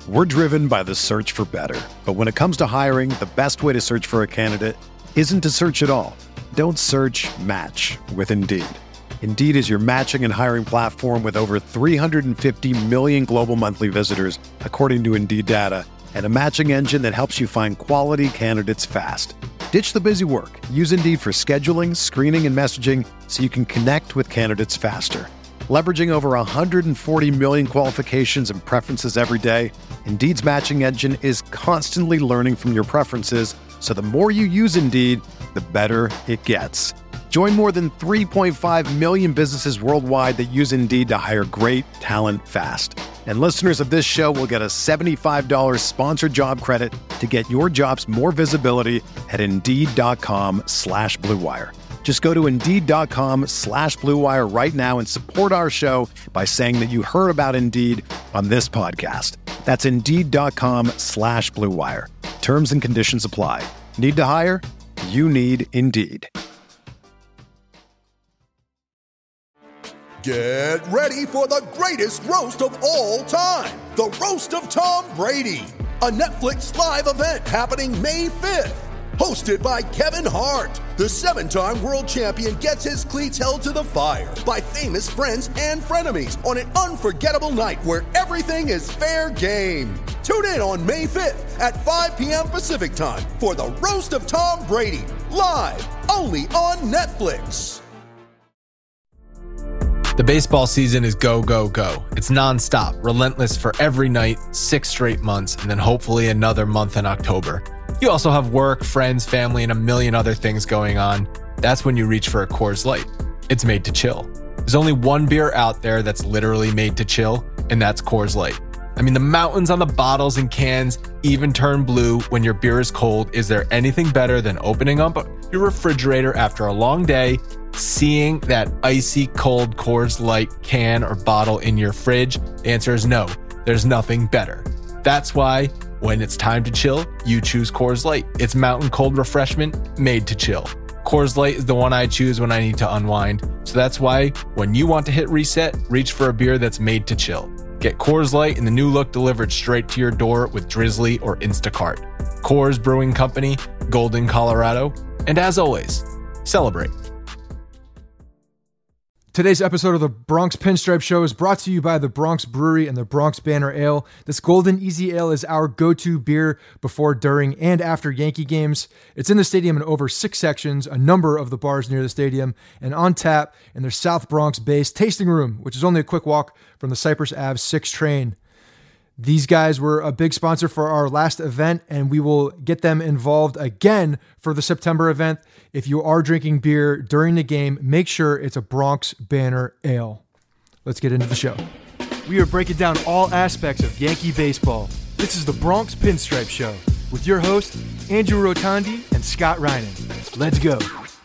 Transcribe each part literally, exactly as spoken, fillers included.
We're driven by the search for better. But when it comes to hiring, the best way to search for a candidate isn't to search at all. Don't search, match with Indeed. Indeed is your matching and hiring platform with over three hundred fifty million global monthly visitors, according to Indeed data, and a matching engine that helps you find quality candidates fast. Ditch the busy work. Use Indeed for scheduling, screening, and messaging so you can connect with candidates faster. Leveraging over one hundred forty million qualifications and preferences every day, Indeed's matching engine is constantly learning from your preferences, so the more you use Indeed, the better it gets. Join more than three point five million businesses worldwide that use Indeed to hire great talent fast. And listeners of this show will get a seventy-five dollars sponsored job credit to get your jobs more visibility at Indeed.com slash Blue Wire. Just go to Indeed.com slash Blue Wire right now and support our show by saying that you heard about Indeed on this podcast. That's Indeed.com slash Blue Wire. Terms and conditions apply. Need to hire? You need Indeed. Get ready for the greatest roast of all time. The Roast of Tom Brady. A Netflix live event happening May fifth. Hosted by Kevin Hart, the seven-time world champion gets his cleats held to the fire by famous friends and frenemies on an unforgettable night where everything is fair game. Tune in on May fifth at five p.m. Pacific time for the Roast of Tom Brady, live only on Netflix. The baseball season is go, go, go. It's nonstop, relentless for every night, six straight months, and then hopefully another month in October. You also have work, friends, family, and a million other things going on. That's when you reach for a Coors Light. It's made to chill. There's only one beer out there that's literally made to chill, and that's Coors Light. I mean, the mountains on the bottles and cans even turn blue when your beer is cold. Is there anything better than opening up your refrigerator after a long day, seeing that icy cold Coors Light can or bottle in your fridge? The answer is no. There's nothing better. That's why when it's time to chill, you choose Coors Light. It's mountain cold refreshment made to chill. Coors Light is the one I choose when I need to unwind. So that's why when you want to hit reset, reach for a beer that's made to chill. Get Coors Light in the new look delivered straight to your door with Drizzly or Instacart. Coors Brewing Company, Golden, Colorado. And as always, celebrate. Today's episode of the Bronx Pinstripe Show is brought to you by the Bronx Brewery and the Bronx Banner Ale. This Golden Easy Ale is our go-to beer before, during, and after Yankee games. It's in the stadium in over six sections, a number of the bars near the stadium, and on tap in their South Bronx-based tasting room, which is only a quick walk from the Cypress Avenue six train. These guys were a big sponsor for our last event, and we will get them involved again for the September event. If you are drinking beer during the game, make sure it's a Bronx Banner Ale. Let's get into the show. We are breaking down all aspects of Yankee baseball. This is the Bronx Pinstripe Show with your hosts, Andrew Rotondi and Scott Reinen. Let's go.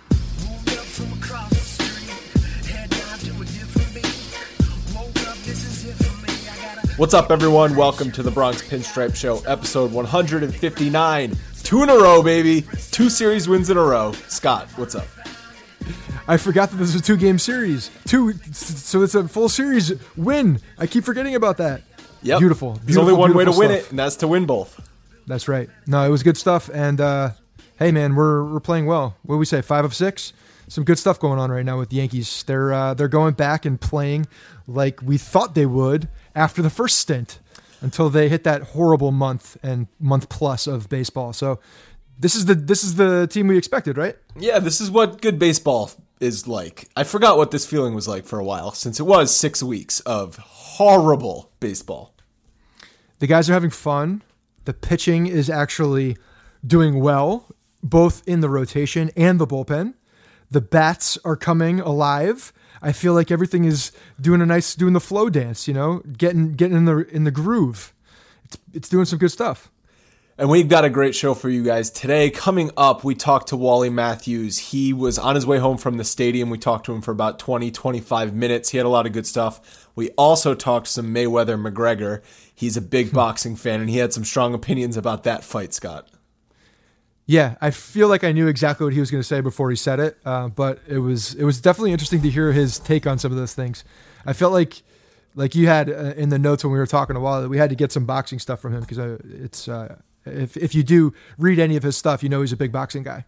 What's up, everyone? Welcome to the Bronx Pinstripe Show, episode one hundred fifty-nine. Two in a row, baby. Two series wins in a row. Scott, what's up? I forgot that this was a two-game series. Two, so it's a full series win. I keep forgetting about that. Yep. Beautiful. There's beautiful, only one way to beautiful win stuff. it, and that's to win both. That's right. No, it was good stuff. And uh, hey, man, we're we're playing well. What do we say? Five of six. Some good stuff going on right now with the Yankees. They're uh, they're going back and playing like we thought they would after the first stint, until they hit that horrible month and month plus of baseball. So this is the this is the team we expected, right? Yeah, this is what good baseball is like. I forgot what this feeling was like for a while, since it was six weeks of horrible baseball. The guys are having fun. The pitching is actually doing well, both in the rotation and the bullpen. The bats are coming alive. I feel like everything is doing a nice, doing the flow dance, you know, getting getting in the in the groove. It's it's doing some good stuff. And we've got a great show for you guys today. Coming up, we talked to Wally Matthews. He was on his way home from the stadium. We talked to him for about twenty, twenty-five minutes. He had a lot of good stuff. We also talked some Mayweather McGregor. He's a big boxing fan, and he had some strong opinions about that fight, Scott. Yeah, I feel like I knew exactly what he was going to say before he said it, uh, but it was it was definitely interesting to hear his take on some of those things. I felt like like you had uh, in the notes when we were talking a while that we had to get some boxing stuff from him because uh, it's uh, if if you do read any of his stuff, you know he's a big boxing guy.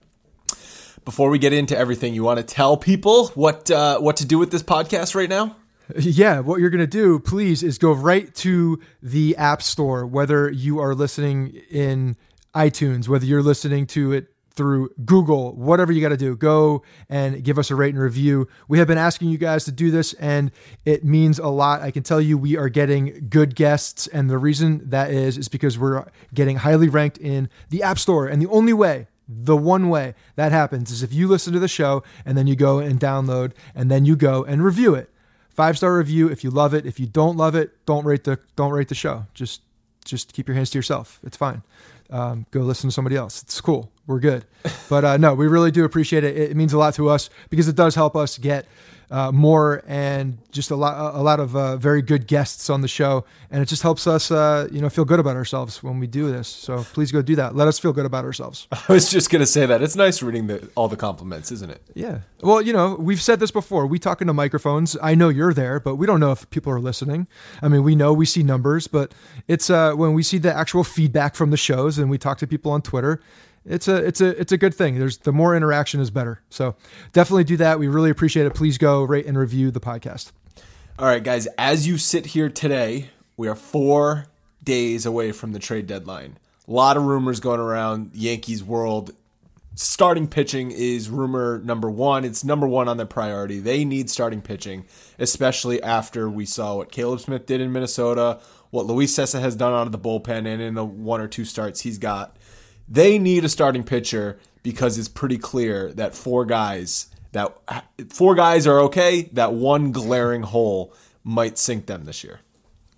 Before we get into everything, you want to tell people what uh, what to do with this podcast right now? Yeah, what you're going to do, please, is go right to the App Store, whether you are listening in iTunes, whether you're listening to it through Google, whatever you got to do, go and give us a rate and review. We have been asking you guys to do this, and it means a lot. I can tell you we are getting good guests, and the reason that is is because we're getting highly ranked in the App Store, and the only way The one way that happens is if you listen to the show and then you go and download and then you go and review it. Five-star review if you love it. If you don't love it, don't rate the don't rate the show. Just just keep your hands to yourself. It's fine. Um, go listen to somebody else. It's cool. We're good. But uh, no, we really do appreciate it. It means a lot to us because it does help us get uh, more and just a lot a lot of uh, very good guests on the show, and it just helps us uh, you know feel good about ourselves when we do this. So please go do that. Let us feel good about ourselves. I was just gonna say that it's nice reading the, all the compliments, isn't it? Yeah. Well, you know, we've said this before. We talk into microphones. I know you're there, but we don't know if people are listening. I mean, we know we see numbers, but it's uh, when we see the actual feedback from the shows and we talk to people on Twitter. It's a it's a it's a good thing. There's the more interaction is better. So definitely do that. We really appreciate it. Please go rate and review the podcast. All right, guys. As you sit here today, we are four days away from the trade deadline. A lot of rumors going around Yankees world. Starting pitching is rumor number one. It's number one on their priority. They need starting pitching, especially after we saw what Caleb Smith did in Minnesota, what Luis Cessa has done out of the bullpen, and in the one or two starts he's got. They need a starting pitcher because it's pretty clear that four guys that four guys are okay. That one glaring hole might sink them this year.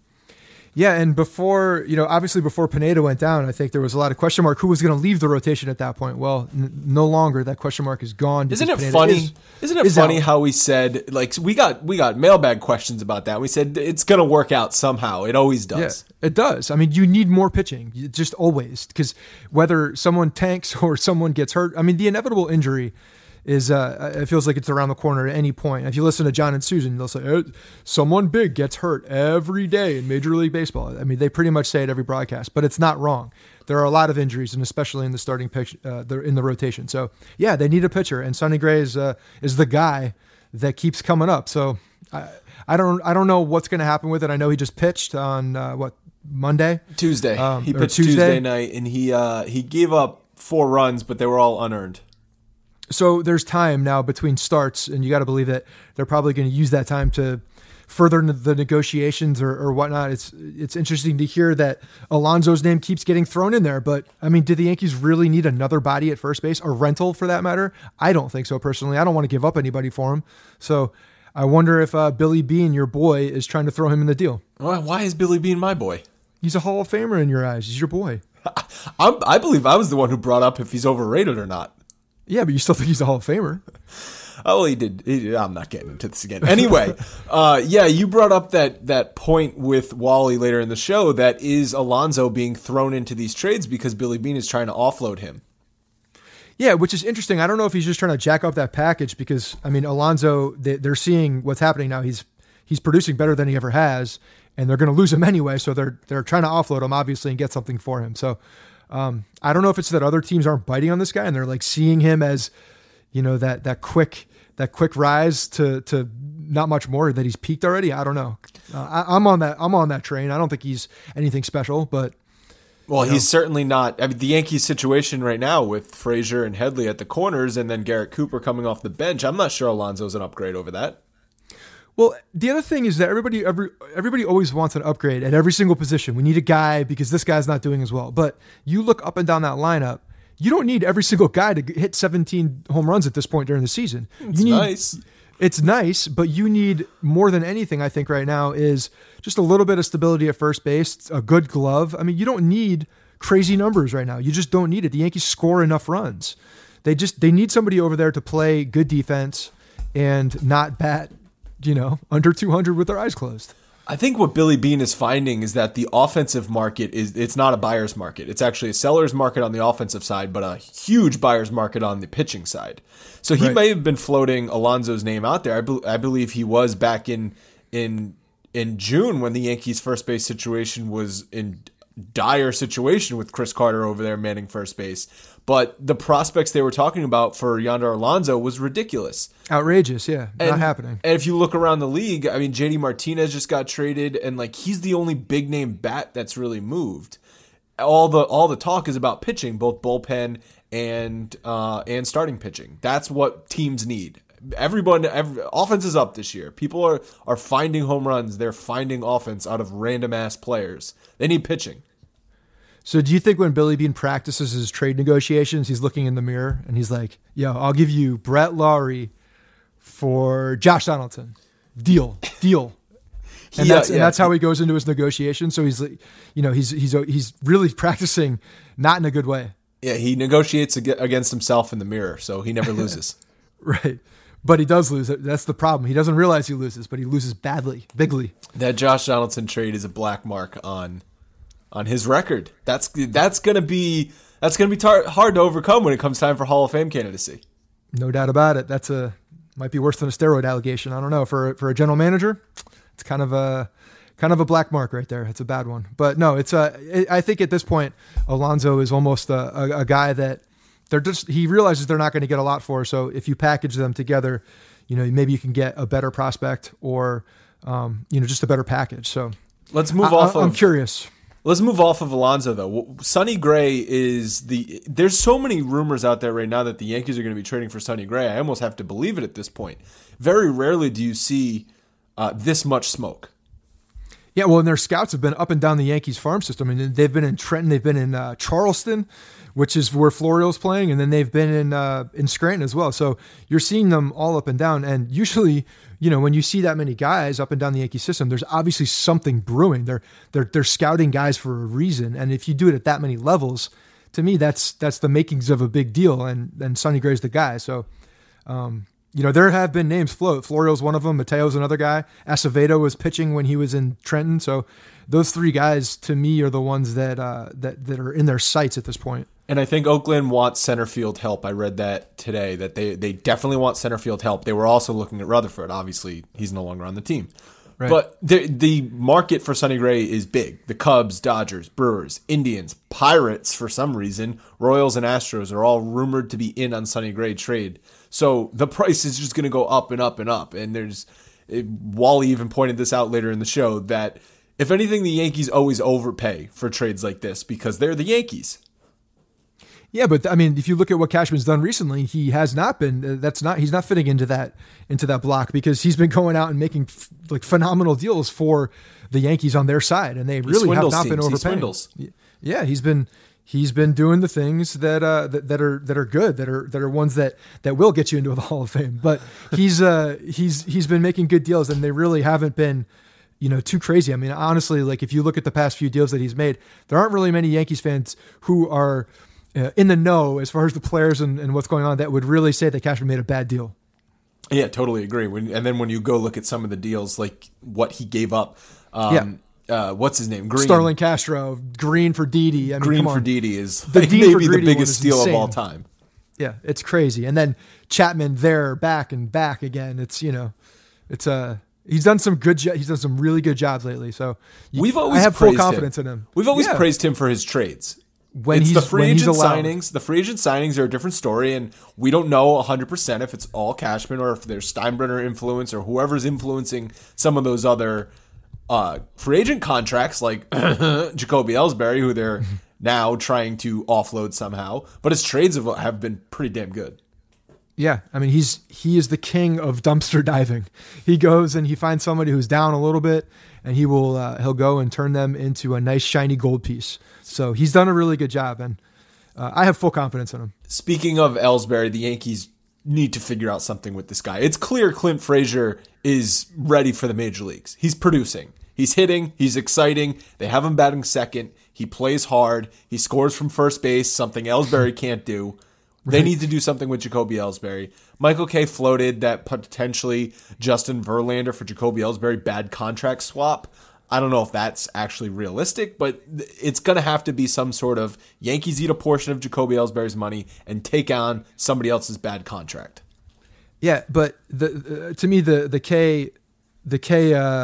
Yeah, and before, you know, obviously before Pineda went down, I think there was a lot of question mark who was going to leave the rotation at that point. Well, n- no longer. That question mark is gone. Isn't it Pineda funny? Is, Isn't it is funny out. how we said, like, we got we got mailbag questions about that. We said it's going to work out somehow. It always does. Yeah, it does. I mean, you need more pitching, you just always, because whether someone tanks or someone gets hurt, I mean, the inevitable injury is uh, it feels like it's around the corner at any point. If you listen to John and Susan, they'll say, oh, someone big gets hurt every day in Major League Baseball. I mean, they pretty much say it every broadcast, but it's not wrong. There are a lot of injuries, and especially in the starting pitch, uh, in the rotation. So, yeah, they need a pitcher, and Sonny Gray is, uh, is the guy that keeps coming up. So, I, I don't I don't know what's going to happen with it. I know he just pitched on, uh, what, Monday? Tuesday. Um, he pitched Tuesday. Tuesday night, and he uh, he gave up four runs, but they were all unearned. So there's time now between starts, and you got to believe that they're probably going to use that time to further the negotiations or, or whatnot. It's it's interesting to hear that Alonso's name keeps getting thrown in there. But, I mean, do the Yankees really need another body at first base, a rental for that matter? I don't think so, personally. I don't want to give up anybody for him. So I wonder if uh, Billy Beane, your boy, is trying to throw him in the deal. Why is Billy Beane my boy? He's a Hall of Famer in your eyes. He's your boy. I'm, I believe I was the one who brought up if he's overrated or not. Yeah, but you still think he's a Hall of Famer. Oh, well, he did. He, I'm not getting into this again. Anyway, uh, yeah, you brought up that that point with Wally later in the show. That is Alonso being thrown into these trades because Billy Beane is trying to offload him. Yeah, which is interesting. I don't know if he's just trying to jack up that package because, I mean, Alonso, they, they're seeing what's happening now. He's he's producing better than he ever has, and they're going to lose him anyway. So they're they're trying to offload him, obviously, and get something for him. So um, I don't know if it's that other teams aren't biting on this guy and they're like seeing him as, you know, that that quick that quick rise to to not much more, that he's peaked already. I don't know. Uh, I, I'm on that I'm on that train. I don't think he's anything special, but. Well, you he's know. certainly not. I mean, the Yankees situation right now with Frazier and Headley at the corners and then Garrett Cooper coming off the bench, I'm not sure Alonso's an upgrade over that. Well, the other thing is that everybody every, everybody always wants an upgrade at every single position. We need a guy because this guy's not doing as well. But you look up and down that lineup, you don't need every single guy to hit seventeen home runs at this point during the season. It's you need, nice. It's nice, but you need more than anything, I think, right now is just a little bit of stability at first base, a good glove. I mean, you don't need crazy numbers right now. You just don't need it. The Yankees score enough runs. They just they need somebody over there to play good defense and not bat, you know, under two hundred with their eyes closed. I think what Billy Beane is finding is that the offensive market is it's not a buyer's market. It's actually a seller's market on the offensive side, but a huge buyer's market on the pitching side. So he Right. may have been floating Alonso's name out there. I, be, I believe he was back in in in June when the Yankees first base situation was in dire situation with Chris Carter over there manning first base. But the prospects they were talking about for Yonder Alonso was ridiculous. Outrageous, yeah. And, not happening. And if you look around the league, I mean, J D Martinez just got traded, and like he's the only big name bat that's really moved. All the all the talk is about pitching, both bullpen and uh, and starting pitching. That's what teams need. Everyone, every, offense is up this year. People are, are finding home runs. They're finding offense out of random ass players. They need pitching. So do you think when Billy Beane practices his trade negotiations, he's looking in the mirror and he's like, yo, I'll give you Brett Lawrie for Josh Donaldson. Deal, deal. And, yeah, that's, yeah. and that's how he goes into his negotiation. So he's like, you know, he's, he's, he's really practicing not in a good way. Yeah, he negotiates against himself in the mirror, so he never loses. Right. But he does lose. That's the problem. He doesn't realize he loses, but he loses badly, bigly. That Josh Donaldson trade is a black mark on on his record. That's that's gonna be that's gonna be tar- hard to overcome when it comes time for Hall of Fame candidacy. No doubt about it. That's a might be worse than a steroid allegation. I don't know. For for a general manager, it's kind of a kind of a black mark right there. It's a bad one. But no, it's a. I think at this point, Alonso is almost a, a, a guy that. They're just, he realizes they're not going to get a lot for. So if you package them together, you know, maybe you can get a better prospect or, um, you know, just a better package. So let's move I, off. I, I'm of, curious. Let's move off of Alonso though. Sonny Gray is the, there's so many rumors out there right now that the Yankees are going to be trading for Sonny Gray. I almost have to believe it at this point. Very rarely do you see uh, this much smoke. Yeah. Well, and their scouts have been up and down the Yankees farm system. I mean, they've been in Trenton, they've been in uh, Charleston, which is where Florial's playing, and then they've been in uh, in Scranton as well. So you're seeing them all up and down. And usually, you know, when you see that many guys up and down the Yankee system, there's obviously something brewing. They're they're they're scouting guys for a reason. And if you do it at that many levels, to me, that's that's the makings of a big deal. And and Sonny Gray's the guy. So, um, you know, there have been names float. Florial's one of them. Mateo's another guy. Acevedo was pitching when he was in Trenton. So those three guys, to me, are the ones that uh, that that are in their sights at this point. And I think Oakland wants center field help. I read that today, that they, they definitely want center field help. They were also looking at Rutherford. Obviously, he's no longer on the team. Right. But the the market for Sonny Gray is big. The Cubs, Dodgers, Brewers, Indians, Pirates, for some reason, Royals and Astros are all rumored to be in on Sonny Gray trade. So the price is just going to go up and up and up. And there's Wally even pointed this out later in the show that, if anything, the Yankees always overpay for trades like this because they're the Yankees. Yeah, but I mean, if you look at what Cashman's done recently, he has not been. That's not. He's not fitting into that into that block because he's been going out and making f- like phenomenal deals for the Yankees on their side, and they really have not teams. been overpaying. He yeah, he's been he's been doing the things that uh that, that are that are good, that are that are ones that that will get you into the Hall of Fame. But he's uh he's he's been making good deals, and they really haven't been, you know, too crazy. I mean, honestly, like if you look at the past few deals that he's made, there aren't really many Yankees fans who are Uh, in the know as far as the players and, and what's going on that would really say that Cashman made a bad deal. Yeah, totally agree. When, and then when you go look at some of the deals, like what he gave up, um, yeah. uh, what's his name? Green. Starlin Castro, Green for Didi. I mean, Green come for on. Didi is the like maybe the biggest steal insane. of all time. Yeah, it's crazy. And then Chapman there, back and back again. It's, you know, it's a, uh, he's done some good, jo- he's done some really good jobs lately. So you, we've always I have full confidence him. in him. We've always yeah. praised him for his trades. When it's he's, the free when agent he's signings. The free agent signings are a different story, and we don't know one hundred percent if it's all Cashman or if there's Steinbrenner influence or whoever's influencing some of those other uh, free agent contracts like Jacoby Ellsbury, who they're now trying to offload somehow. But his trades have, have been pretty damn good. Yeah, I mean, he's he is the king of dumpster diving. He goes and he finds somebody who's down a little bit, and he will uh, he'll go and turn them into a nice shiny gold piece. So he's done a really good job, and uh, I have full confidence in him. Speaking of Ellsbury, the Yankees need to figure out something with this guy. It's clear Clint Frazier is ready for the major leagues. He's producing. He's hitting. He's exciting. They have him batting second. He plays hard. He scores from first base, something Ellsbury can't do. They need to do something with Jacoby Ellsbury. Michael Kay floated that potentially Justin Verlander for Jacoby Ellsbury bad contract swap. I don't know if that's actually realistic, but it's going to have to be some sort of Yankees eat a portion of Jacoby Ellsbury's money and take on somebody else's bad contract. Yeah, but the uh, to me the the K the K uh,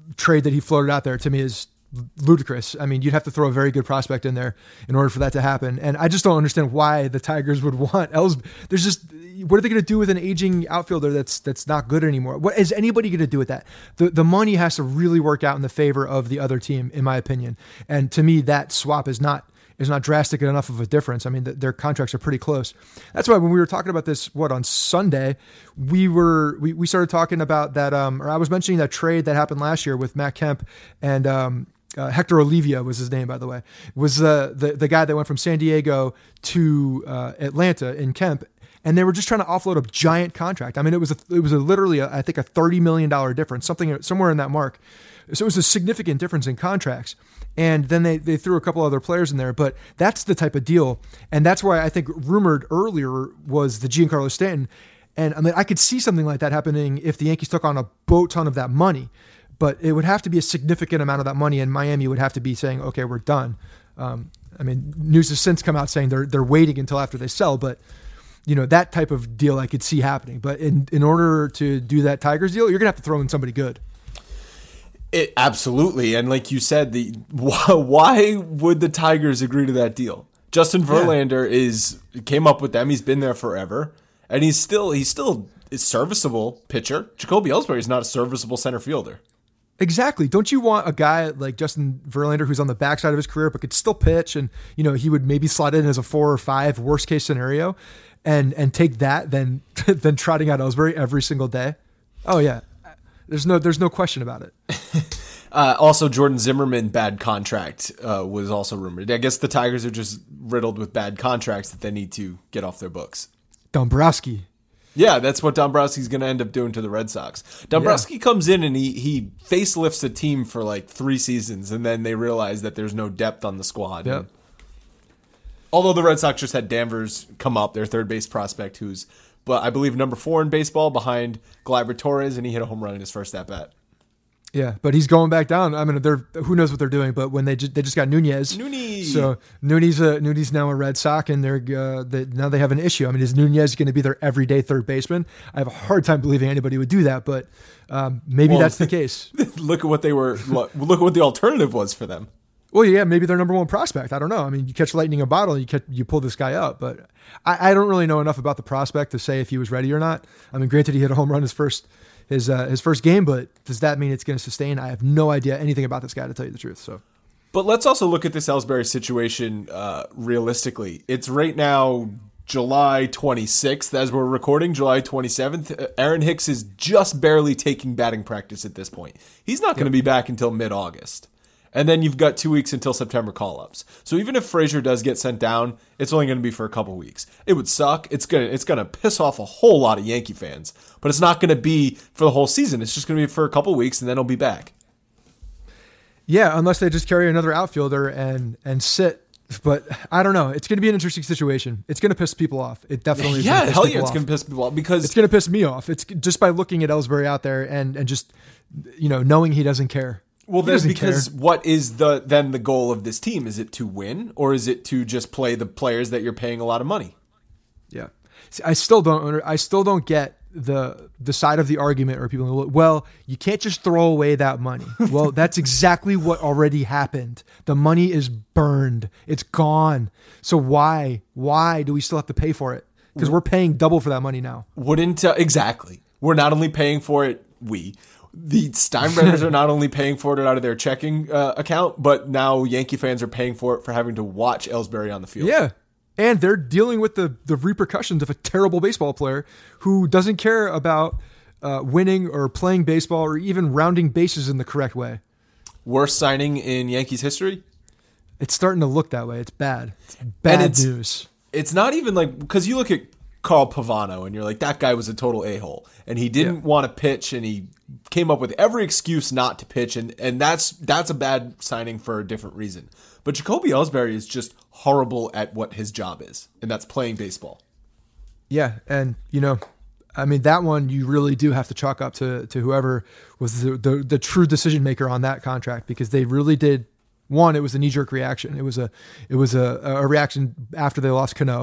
trade that he floated out there to me is ludicrous. I mean, you'd have to throw a very good prospect in there in order for that to happen. And I just don't understand why the Tigers would want Ellsbury. There's just, what are they going to do with an aging outfielder that's that's not good anymore? What is anybody going to do with that? The the money has to really work out in the favor of the other team, in my opinion. And to me, that swap is not is not drastic enough of a difference. I mean, the, their contracts are pretty close. That's why when we were talking about this, what, on Sunday, we were we, we started talking about that, um, or I was mentioning that trade that happened last year with Matt Kemp and um, uh, Hector Olivia was his name, by the way, was uh, the the guy that went from San Diego to uh, Atlanta in Kemp. And they were just trying to offload a giant contract. I mean, it was a, it was a literally, a, I think, a thirty million dollars difference, something somewhere in that mark. So it was a significant difference in contracts. And then they, they threw a couple other players in there. But that's the type of deal. And that's why I think rumored earlier was the Giancarlo Stanton. And I mean, I could see something like that happening if the Yankees took on a boat ton of that money. But it would have to be a significant amount of that money. And Miami would have to be saying, okay, we're done. Um, I mean, news has since come out saying they're they're waiting until after they sell. But you know, that type of deal I could see happening. But in, in order to do that Tigers deal, you're going to have to throw in somebody good. It absolutely. And like you said, the why, why would the Tigers agree to that deal? Justin Verlander yeah. is came up with them. He's been there forever. And he's still he's still a serviceable pitcher. Jacoby Ellsbury is not a serviceable center fielder. Exactly. Don't you want a guy like Justin Verlander who's on the backside of his career but could still pitch, and you know he would maybe slide in as a four or five worst case scenario? And and take that than than trotting out Ellsbury every single day. Oh yeah, there's no there's no question about it. uh, also, Jordan Zimmerman bad contract uh, was also rumored. I guess the Tigers are just riddled with bad contracts that they need to get off their books. Dombrowski. Yeah, that's what Dombrowski's going to end up doing to the Red Sox. Dombrowski yeah. comes in and he he facelifts a team for like three seasons, and then they realize that there's no depth on the squad. Yep. And, although the Red Sox just had Danvers come up, their third base prospect, who's, but I believe, number four in baseball behind Gleyber Torres, and he hit a home run in his first at-bat. Yeah, but he's going back down. I mean, they're who knows what they're doing, but when they just, they just got Nunez. Nunez. So Nunez, uh, Nunez now a Red Sox, and they're uh, they, now they have an issue. I mean, is Nunez going to be their everyday third baseman? I have a hard time believing anybody would do that, but um, maybe well, that's the case. Look at what they were. Look, look at what the alternative was for them. Well, yeah, maybe their number one prospect. I don't know. I mean, you catch lightning in a bottle, you catch, you pull this guy up, but I, I don't really know enough about the prospect to say if he was ready or not. I mean, granted, he hit a home run his first his uh, his first game, but does that mean it's going to sustain? I have no idea anything about this guy, to tell you the truth. So, but let's also look at this Ellsbury situation uh, realistically. It's right now July twenty-sixth as we're recording, July twenty-seventh. Aaron Hicks is just barely taking batting practice at this point. He's not going to yep. be back until mid-August. And then you've got two weeks until September call-ups. So even if Frazier does get sent down, it's only going to be for a couple weeks. It would suck. It's going to it's going to piss off a whole lot of Yankee fans. But it's not going to be for the whole season. It's just going to be for a couple weeks, and then he'll be back. Yeah, unless they just carry another outfielder and and sit. But I don't know. It's going to be an interesting situation. It's going to piss people off. It definitely is. Yeah, hell yeah, it's going to piss people off because it's going to piss me off. It's just by looking at Ellsbury out there and and just you know knowing he doesn't care. Well, then because care. What is the then the goal of this team? Is it to win, or is it to just play the players that you're paying a lot of money? Yeah, See, I still don't. I still don't get the the side of the argument where people go, well, you can't just throw away that money. Well, that's exactly what already happened. The money is burned. It's gone. So why why do we still have to pay for it? Because we're paying double for that money now. Wouldn't uh, exactly? We're not only paying for it. We. The Steinbrenners are not only paying for it out of their checking uh, account, but now Yankee fans are paying for it for having to watch Ellsbury on the field. Yeah, and they're dealing with the, the repercussions of a terrible baseball player who doesn't care about uh, winning or playing baseball or even rounding bases in the correct way. Worst signing in Yankees history? It's starting to look that way. It's bad. It's bad it's, news. It's not even like, because you look at Carl Pavano and you're like, that guy was a total a-hole. And he didn't yeah. want to pitch, and he came up with every excuse not to pitch, and, and that's that's a bad signing for a different reason. But Jacoby Ellsbury is just horrible at what his job is, and that's playing baseball. Yeah, and, you know, I mean, that one you really do have to chalk up to, to whoever was the, the, the true decision maker on that contract, because they really did. One, it was a knee-jerk reaction. It was a it was a, a reaction after they lost Cano.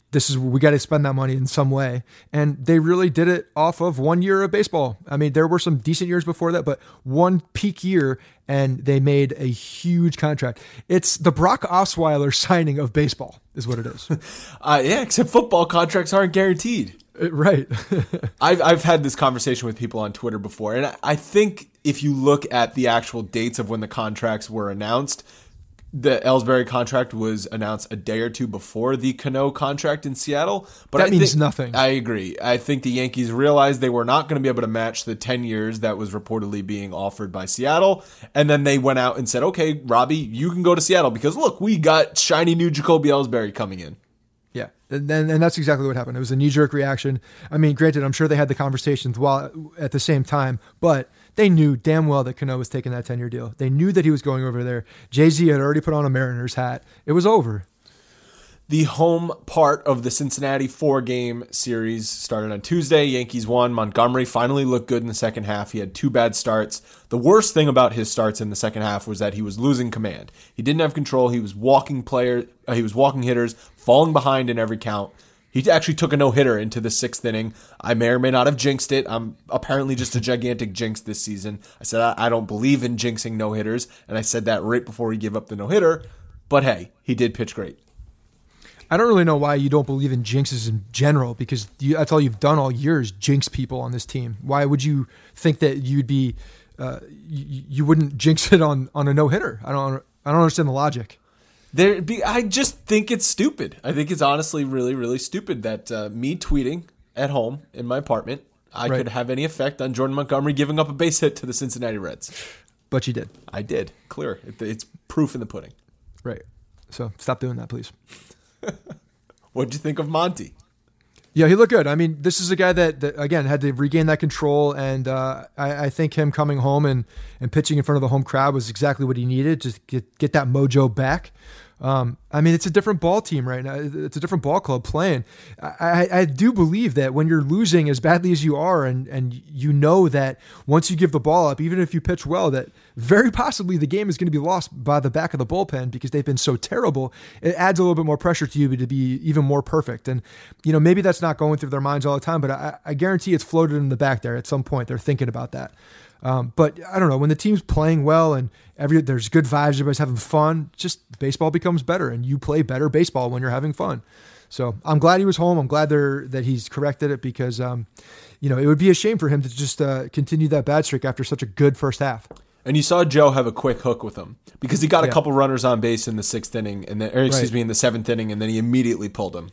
this is, we got to spend that money in some way. And they really did it off of one year of baseball. I mean, there were some decent years before that, but one peak year, and they made a huge contract. It's the Brock Osweiler signing of baseball is what it is. uh, yeah, except football contracts aren't guaranteed. Right. I've I've had this conversation with people on Twitter before, and I think if you look at the actual dates of when the contracts were announced, the Ellsbury contract was announced a day or two before the Cano contract in Seattle. But that I means think, nothing. I agree. I think the Yankees realized they were not going to be able to match the ten years that was reportedly being offered by Seattle. And then they went out and said, okay, Robbie, you can go to Seattle because, look, we got shiny new Jacoby Ellsbury coming in. Yeah, and, and that's exactly what happened. It was a knee-jerk reaction. I mean, granted, I'm sure they had the conversations while at the same time, but they knew damn well that Cano was taking that ten-year deal. They knew that he was going over there. Jay-Z had already put on a Mariners hat. It was over. The home part of the Cincinnati four-game series started on Tuesday. Yankees won. Montgomery finally looked good in the second half. He had two bad starts. The worst thing about his starts in the second half was that he was losing command. He didn't have control. He was walking player. Uh, he was walking hitters, falling behind in every count. He actually took a no-hitter into the sixth inning. I may or may not have jinxed it. I'm apparently just a gigantic jinx this season. I said I, I don't believe in jinxing no-hitters, and I said that right before he gave up the no-hitter. But hey, he did pitch great. I don't really know why you don't believe in jinxes in general, because you, that's all you've done all year is jinx people on this team. Why would you think that you'd be, uh, you, you wouldn't jinx it on, on a no-hitter? I don't, I don't understand the logic. There be, I just think it's stupid. I think it's honestly really, really stupid that uh, me tweeting at home in my apartment, I right. could have any effect on Jordan Montgomery giving up a base hit to the Cincinnati Reds. But you did. I did. Clear. It, it's proof in the pudding. Right. So stop doing that, please. What'd you think of Monty? Yeah, he looked good. I mean, this is a guy that, that again, had to regain that control, and uh, I, I think him coming home and, and pitching in front of the home crowd was exactly what he needed, just get get that mojo back. Um, I mean, it's a different ball team right now. It's a different ball club playing. I, I do believe that when you're losing as badly as you are, and, and you know that once you give the ball up, even if you pitch well, that very possibly the game is going to be lost by the back of the bullpen because they've been so terrible. It adds a little bit more pressure to you to be even more perfect. And, you know, maybe that's not going through their minds all the time, but I, I guarantee it's floated in the back there at some point. They're thinking about that. Um, but I don't know, when the team's playing well and every there's good vibes, everybody's having fun, just baseball becomes better, and you play better baseball when you're having fun. So I'm glad he was home. I'm glad they're, that he's corrected it because, um, you know, it would be a shame for him to just uh, continue that bad streak after such a good first half. And you saw Joe have a quick hook with him because he got a yeah. couple runners on base in the sixth inning, and then, or excuse right. me, in the seventh inning, and then he immediately pulled him.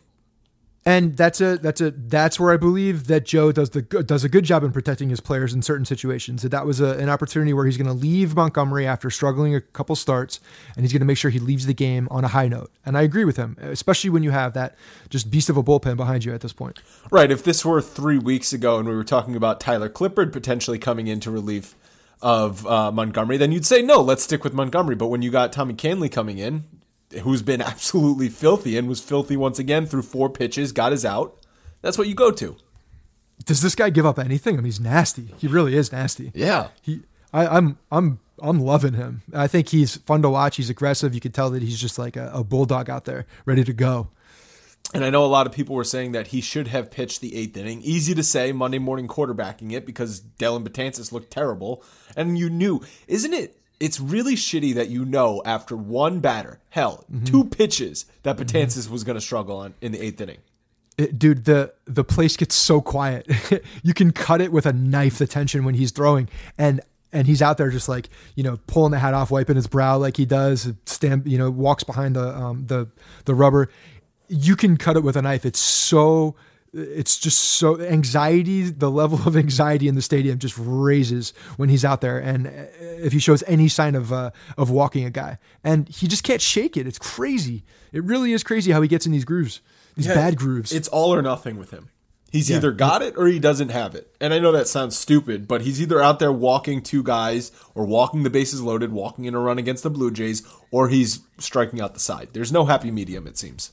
And that's a that's a that's where I believe that Joe does the does a good job in protecting his players in certain situations. That that was a, an opportunity where he's going to leave Montgomery after struggling a couple starts, and he's going to make sure he leaves the game on a high note. And I agree with him, especially when you have that just beast of a bullpen behind you at this point. Right. If this were three weeks ago and we were talking about Tyler Clippard potentially coming into relief of uh, Montgomery, then you'd say no, let's stick with Montgomery. But when you got Tommy Kahnle coming in, who's been absolutely filthy and was filthy once again through four pitches, got his out. That's what you go to. Does this guy give up anything? I mean, he's nasty. He really is nasty. Yeah. He, I, I'm, I'm, I'm loving him. I think he's fun to watch. He's aggressive. You could tell that he's just like a, a bulldog out there, ready to go. And I know a lot of people were saying that he should have pitched the eighth inning. Easy to say, Monday morning quarterbacking it because Dellin Betances looked terrible. And you knew, isn't it? It's really shitty that you know after one batter, hell, mm-hmm. two pitches, that Betances mm-hmm. was going to struggle on in the eighth inning. It, dude, the the place gets so quiet. You can cut it with a knife, the tension when he's throwing. And and he's out there just like, you know, pulling the hat off, wiping his brow like he does, stand, you know, walks behind the um, the the rubber. You can cut it with a knife. It's so... It's just so anxiety, the level of anxiety in the stadium just raises when he's out there. And if he shows any sign of, uh, of walking a guy, and he just can't shake it. It's crazy. It really is crazy how he gets in these grooves, these yeah, bad grooves. It's all or nothing with him. He's yeah. either got it or he doesn't have it. And I know that sounds stupid, but he's either out there walking two guys or walking the bases loaded, walking in a run against the Blue Jays, or he's striking out the side. There's no happy medium, it seems.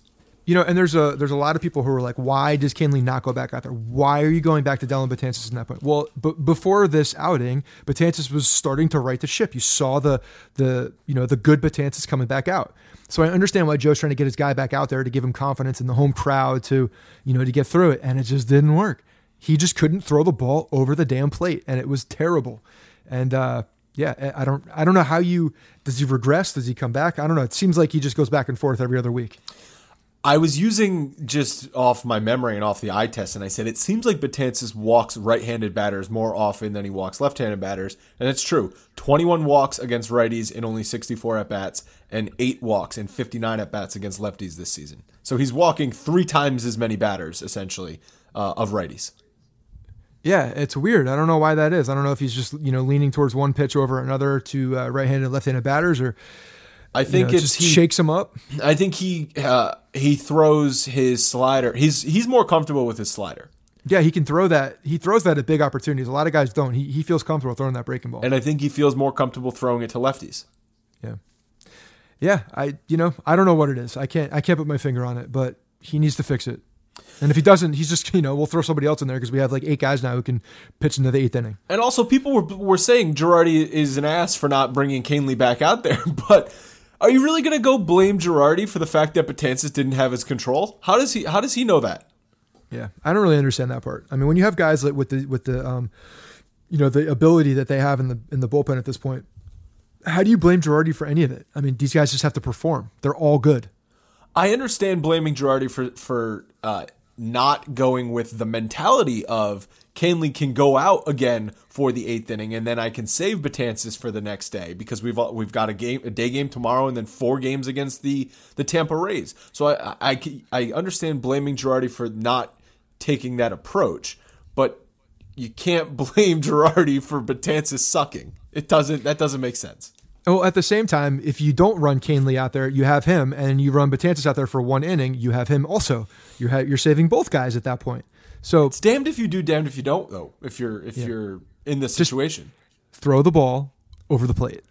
You know, and there's a there's a lot of people who are like, why does Kahnle not go back out there? Why are you going back to Dellin Betances in that point? Well, but before this outing, Betances was starting to right the ship. You saw the the you know the good Betances coming back out. So I understand why Joe's trying to get his guy back out there to give him confidence in the home crowd to you know to get through it, and it just didn't work. He just couldn't throw the ball over the damn plate, and it was terrible. And uh, yeah, I don't I don't know how you does he regress? Does he come back? I don't know. It seems like he just goes back and forth every other week. I was using just off my memory and off the eye test, and I said it seems like Betances walks right-handed batters more often than he walks left-handed batters, and it's true. twenty-one walks against righties in only sixty-four at-bats, and eight walks in fifty-nine at-bats against lefties this season. So he's walking three times as many batters, essentially, uh, of righties. Yeah, it's weird. I don't know why that is. I don't know if he's just you know leaning towards one pitch over another to uh, right-handed, left-handed batters, or I think you know, it just he, shakes him up. I think he uh, he throws his slider. He's he's more comfortable with his slider. Yeah, he can throw that. He throws that at big opportunities. A lot of guys don't. He he feels comfortable throwing that breaking ball. And I think he feels more comfortable throwing it to lefties. Yeah, yeah. I you know I don't know what it is. I can't I can't put my finger on it. But he needs to fix it. And if he doesn't, he's just you know we'll throw somebody else in there because we have like eight guys now who can pitch into the eighth inning. And also, people were were saying Girardi is an ass for not bringing Kahnle back out there, but. Are you really going to go blame Girardi for the fact that Betances didn't have his control? How does he? How does he know that? Yeah, I don't really understand that part. I mean, when you have guys like with the with the um, you know, the ability that they have in the in the bullpen at this point, how do you blame Girardi for any of it? I mean, these guys just have to perform. They're all good. I understand blaming Girardi for for uh, not going with the mentality of Kahnle can go out again for the eighth inning, and then I can save Betances for the next day because we've we've got a game, a day game tomorrow, and then four games against the, the Tampa Rays. So I, I I understand blaming Girardi for not taking that approach, but you can't blame Girardi for Betances sucking. It doesn't that doesn't make sense. Oh, at the same time, if you don't run Kahnle out there, you have him, and you run Betances out there for one inning, you have him also. You're ha- you're saving both guys at that point. So it's damned if you do, damned if you don't, though. If you're if yeah. you're in this situation, just throw the ball over the plate.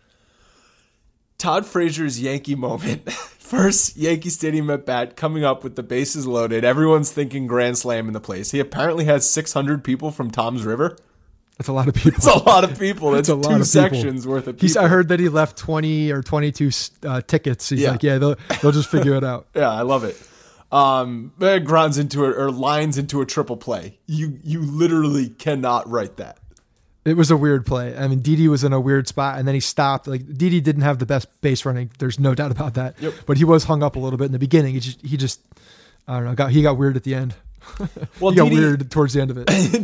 Todd Frazier's Yankee moment. First Yankee Stadium at bat, coming up with the bases loaded. Everyone's thinking grand slam in the place. He apparently has six hundred people from Tom's River. That's a lot of people. It's a lot of people. That's, That's a lot two of sections worth of people. He's, I heard that he left twenty or twenty-two uh, tickets. He's yeah. like, yeah, they'll they'll just figure it out. Yeah, I love it. Um, grounds into it or lines into a triple play. You you literally cannot write that. It was a weird play. I mean, Didi was in a weird spot, and then he stopped. Like Didi didn't have the best base running. There's no doubt about that. Yep. But he was hung up a little bit in the beginning. He just he just I don't know. Got he got weird at the end. Well, he got Didi, weird towards the end of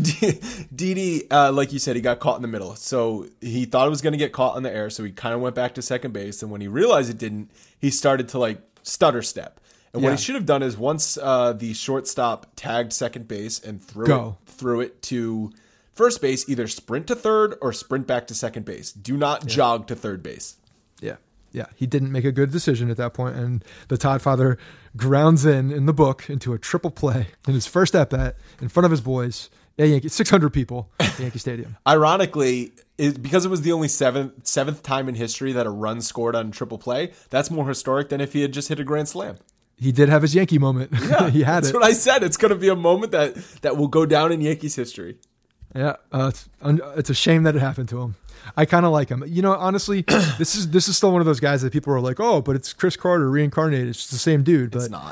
it. Didi, uh, like you said, he got caught in the middle. So he thought it was going to get caught in the air. So he kind of went back to second base, and when he realized it didn't, he started to like stutter step. And yeah. what he should have done is once uh, the shortstop tagged second base and threw Go. it, threw it to first base, either sprint to third or sprint back to second base. Do not yeah. jog to third base. Yeah, yeah. He didn't make a good decision at that point, and the Todd father grounds in in the book into a triple play in his first at bat in front of his boys. Yeah, Yankee, six hundred people at Yankee Stadium. Ironically, it, because it was the only seventh seventh time in history that a run scored on a triple play, that's more historic than if he had just hit a grand slam. He did have his Yankee moment. Yeah, he had that's it. That's what I said. It's going to be a moment that, that will go down in Yankees history. Yeah, uh, it's, it's a shame that it happened to him. I kind of like him. You know, honestly, this is this is still one of those guys that people are like, oh, but it's Chris Carter reincarnated. It's just the same dude. But it's not.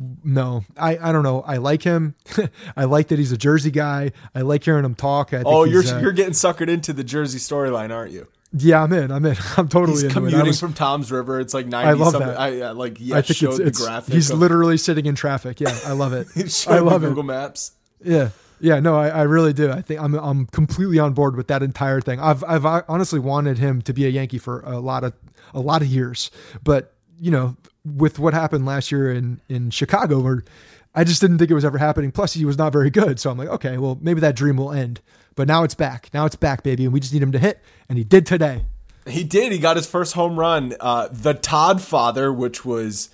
No, I, I don't know. I like him. I like that he's a Jersey guy. I like hearing him talk. I think oh, you're uh, you're getting suckered into the Jersey storyline, aren't you? Yeah, I'm in. I'm in. I'm totally he's into commuting it. Was, from Tom's River. It's like ninety. I love something. that. I uh, like. Yeah, I think showed it's, the graphic. He's of, literally sitting in traffic. Yeah, I love it. I love it. it. Google Maps. Yeah, yeah. No, I, I really do. I think I'm I'm completely on board with that entire thing. I've I've honestly wanted him to be a Yankee for a lot of a lot of years, but you know, with what happened last year in in Chicago, where I just didn't think it was ever happening. Plus, he was not very good. So I'm like, okay, well, maybe that dream will end. But now it's back. Now it's back, baby. And we just need him to hit. And he did today. He did. He got his first home run. Uh, the Todd father, which was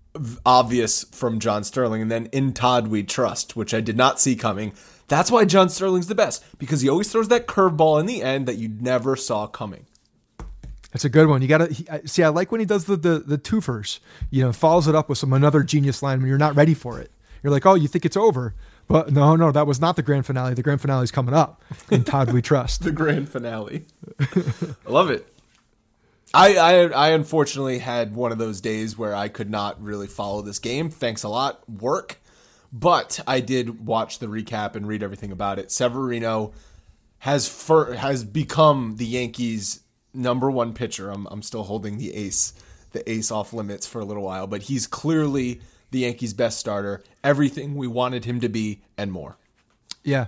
obvious from John Sterling. And then In Todd We Trust, which I did not see coming. That's why John Sterling's the best. Because he always throws that curveball in the end that you never saw coming. That's a good one. You got to see. I like when he does the, the the twofers. You know, follows it up with some another genius line when you're not ready for it. You're like, oh, you think it's over, but no, no, that was not the grand finale. The grand finale is coming up. In Todd we trust. The grand finale. I love it. I, I I unfortunately had one of those days where I could not really follow this game. Thanks a lot, work. But I did watch the recap and read everything about it. Severino has fir- has become the Yankees' number one pitcher. I'm I'm still holding the ace, the ace off limits for a little while, but he's clearly the Yankees' best starter. Everything we wanted him to be and more. Yeah.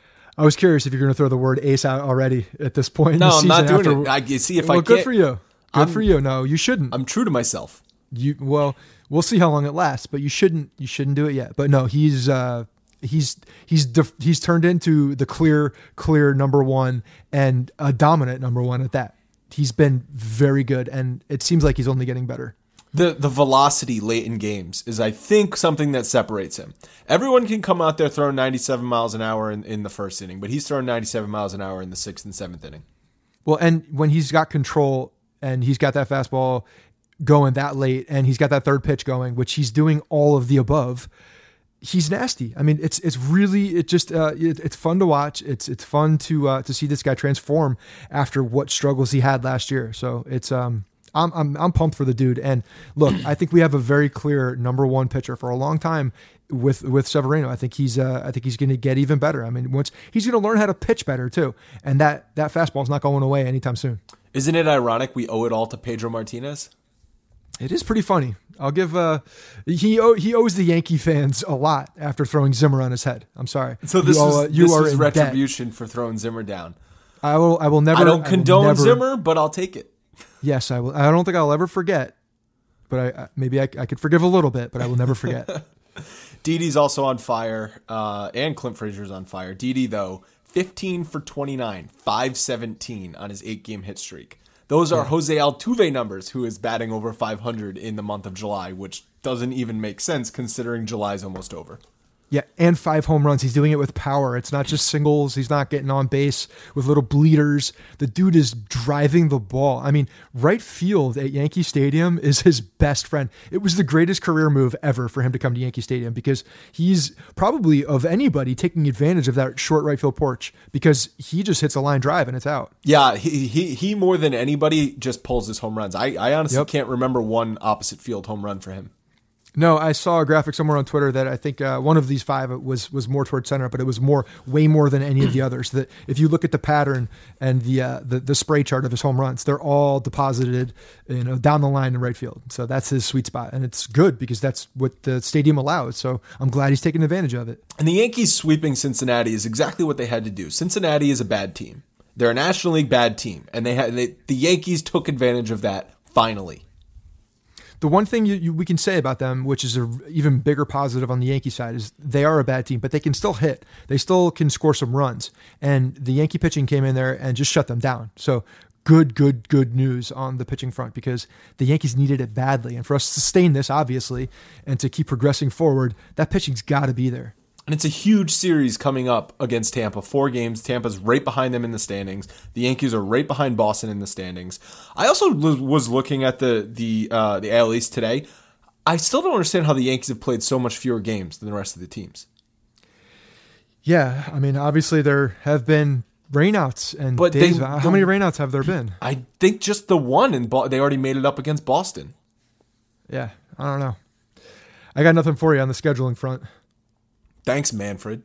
I was curious if you're going to throw the word ace out already at this point. No, in the I'm not doing after... it. I you see if well, I good can't. for you. Good I'm, for you. No, you shouldn't. I'm true to myself. You well, we'll see how long it lasts, but you shouldn't. You shouldn't do it yet. But no, he's uh, he's he's def- he's turned into the clear clear number one and a dominant number one at that. He's been very good, and it seems like he's only getting better. The the velocity late in games is, I think, something that separates him. Everyone can come out there throwing ninety-seven miles an hour in, in the first inning, but he's throwing ninety-seven miles an hour in the sixth and seventh inning. Well, and when he's got control and he's got that fastball going that late and he's got that third pitch going, which he's doing all of the above, he's nasty. I mean, it's it's really it just uh, it, it's fun to watch. It's it's fun to uh, to see this guy transform after what struggles he had last year. So it's um I'm I'm I'm pumped for the dude. And look, I think we have a very clear number one pitcher for a long time with with Severino. I think he's uh, I think he's going to get even better. I mean, once he's going to learn how to pitch better too, and that that fastball is not going away anytime soon. Isn't it ironic we owe it all to Pedro Martinez? It is pretty funny. I'll give uh he he owes the Yankee fans a lot after throwing Zimmer on his head. I'm sorry. So this you is owe, you this are is in retribution debt. for throwing Zimmer down. I will I will never I don't condone I never, Zimmer, but I'll take it. Yes, I will. I don't think I'll ever forget, but I maybe I, I could forgive a little bit, but I will never forget. Didi's also on fire, uh, and Clint Frazier's on fire. Didi, though, fifteen for twenty-nine, five seventeen on his eight-game hit streak. Those are yeah. Jose Altuve numbers, who is batting over five hundred in the month of July, which doesn't even make sense considering July's almost over. Yeah, and five home runs. He's doing it with power. It's not just singles. He's not getting on base with little bleeders. The dude is driving the ball. I mean, right field at Yankee Stadium is his best friend. It was the greatest career move ever for him to come to Yankee Stadium because he's probably, of anybody, taking advantage of that short right field porch because he just hits a line drive and it's out. Yeah, he he, he more than anybody just pulls his home runs. I, I honestly yep. can't remember one opposite field home run for him. No, I saw a graphic somewhere on Twitter that I think uh, one of these five was was more towards center, but it was more, way more than any of the others. That if you look at the pattern and the uh, the, the spray chart of his home runs, they're all deposited, you know, down the line in right field. So that's his sweet spot, and it's good because that's what the stadium allows. So I'm glad he's taking advantage of it. And the Yankees sweeping Cincinnati is exactly what they had to do. Cincinnati is a bad team; they're a National League bad team, and they had they, the Yankees took advantage of that finally. The one thing you, you, we can say about them, which is an even bigger positive on the Yankee side, is they are a bad team, but they can still hit. They still can score some runs. And the Yankee pitching came in there and just shut them down. So good, good, good news on the pitching front because the Yankees needed it badly. And for us to sustain this, obviously, and to keep progressing forward, that pitching's got to be there. And it's a huge series coming up against Tampa. Four games. Tampa's right behind them in the standings. The Yankees are right behind Boston in the standings. I also was looking at the the uh, the A L East today. I still don't understand how the Yankees have played so much fewer games than the rest of the teams. Yeah, I mean, obviously there have been rainouts, and but days, they, how the, many rainouts have there been? I think just the one, and Bo- they already made it up against Boston. Yeah, I don't know. I got nothing for you on the scheduling front. Thanks, Manfred.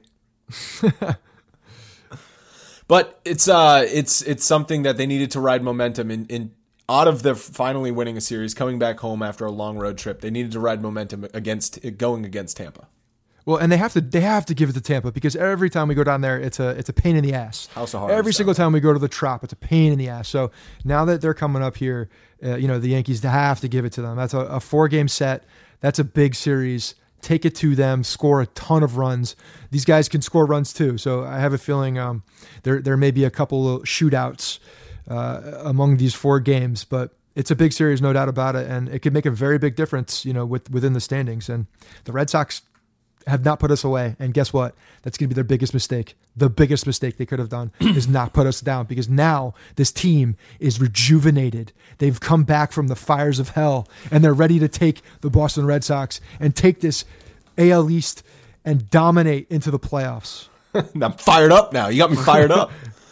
But it's uh, it's it's something that they needed to ride momentum in, in out of the finally winning a series, coming back home after a long road trip. They needed to ride momentum against going against Tampa. Well, and they have to they have to give it to Tampa because every time we go down there, it's a it's a pain in the ass. House of Horrors. Every single time we go to the Trop, it's a pain in the ass. So now that they're coming up here, uh, you know, the Yankees have to give it to them. That's a, a four game set. That's a big series. Take it to them, score a ton of runs. These guys can score runs too. So I have a feeling um, there there may be a couple of shootouts uh, among these four games, but it's a big series, no doubt about it, and it could make a very big difference, you know, with, within the standings. And the Red Sox have not put us away. And guess what? That's going to be their biggest mistake. The biggest mistake they could have done is not put us down, because now this team is rejuvenated. They've come back from the fires of hell, and they're ready to take the Boston Red Sox and take this A L East and dominate into the playoffs. I'm fired up now. You got me fired up.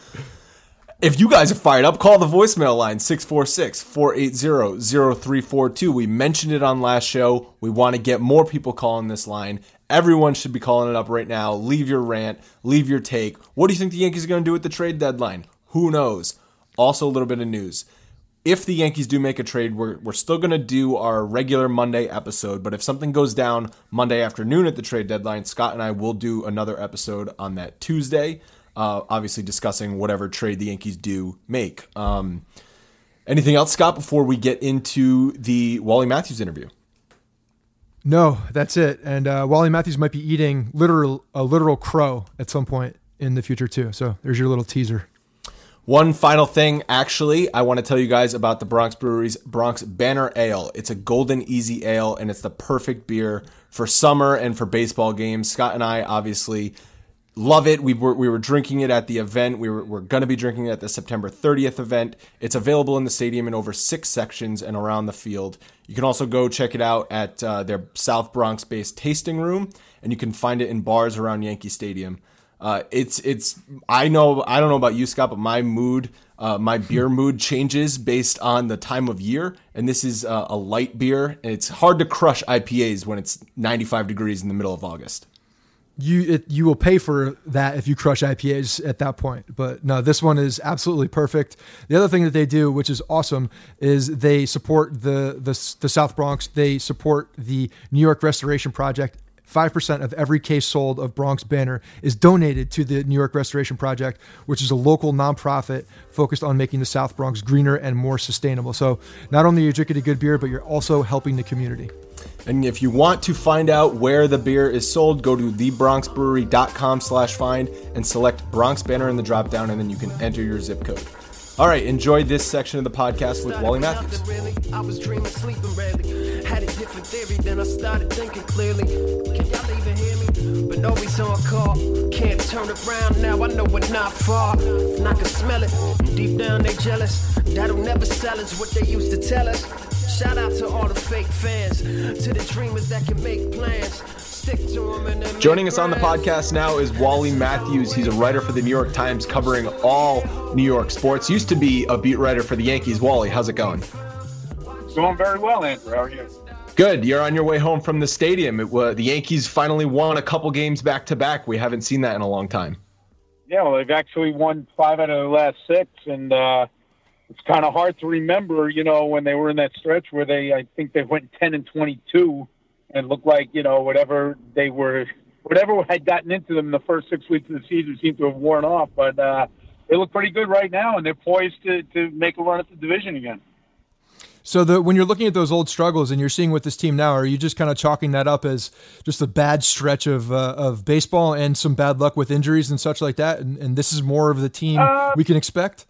If you guys are fired up, call the voicemail line, six four six, four eight zero, zero three four two. We mentioned it on last show. We want to get more people calling this line. Everyone should be calling it up right now. Leave your rant. Leave your take. What do you think the Yankees are going to do at the trade deadline? Who knows? Also, a little bit of news. If the Yankees do make a trade, we're, we're still going to do our regular Monday episode. But if something goes down Monday afternoon at the trade deadline, Scott and I will do another episode on that Tuesday. Uh, obviously discussing whatever trade the Yankees do make. Um, anything else, Scott, before we get into the Wally Matthews interview? No, that's it. And uh, Wally Matthews might be eating literal a literal crow at some point in the future too. So there's your little teaser. One final thing, actually, I want to tell you guys about the Bronx Brewery's Bronx Banner Ale. It's a golden easy ale, and it's the perfect beer for summer and for baseball games. Scott and I obviously love it. We were we were drinking it at the event. We were we're going to be drinking it at the September thirtieth event. It's available in the stadium in over six sections and around the field. You can also go check it out at uh, their South Bronx-based tasting room, and you can find it in bars around Yankee Stadium. Uh, it's it's I know I don't know about you, Scott, but my mood, uh, my beer mood changes based on the time of year, and this is uh, a light beer, and it's hard to crush I P As when it's ninety-five degrees in the middle of August. You it, you will pay for that if you crush I P As at that point. But no, this one is absolutely perfect. The other thing that they do, which is awesome, is they support the the, the South Bronx. They support the New York Restoration Project. five percent of every case sold of Bronx Banner is donated to the New York Restoration Project, which is a local nonprofit focused on making the South Bronx greener and more sustainable. So not only are you drinking a good beer, but you're also helping the community. And if you want to find out where the beer is sold, go to the bronx brewery dot com slash find and select Bronx Banner in the drop down, and then you can enter your zip code. All right, enjoy this section of the podcast with Wally Matthews. I was dreaming, sleeping rarely. Had a different theory, then I started thinking clearly. Can y'all even hear me? But always on call. Can't turn around now, I know we're not far. And I can smell it. Deep down they jealous. That'll never sell us what they used to tell us. Shout out to all the fake fans, to the dreamers that can make plans. Stick to them and then Joining us on the podcast now is Wally Matthews. He's a writer for the New York Times covering all New York sports. Used to be a beat writer for the Yankees. Wally, how's it going? Going very well, Andrew. How are you? Good. You're on your way home from the stadium. It, uh, the Yankees finally won a couple games back to back. We haven't seen that in a long time. Yeah, well, they've actually won five out of the last six, and uh, it's kind of hard to remember, you know, when they were in that stretch where they, I think they went ten and twenty-two, and looked like, you know, whatever they were, whatever had gotten into them in the first six weeks of the season seemed to have worn off. But uh, they look pretty good right now, and they're poised to, to make a run at the division again. So the, when you're looking at those old struggles and you're seeing with this team now, are you just kind of chalking that up as just a bad stretch of uh, of baseball and some bad luck with injuries and such like that? And, and this is more of the team uh, we can expect?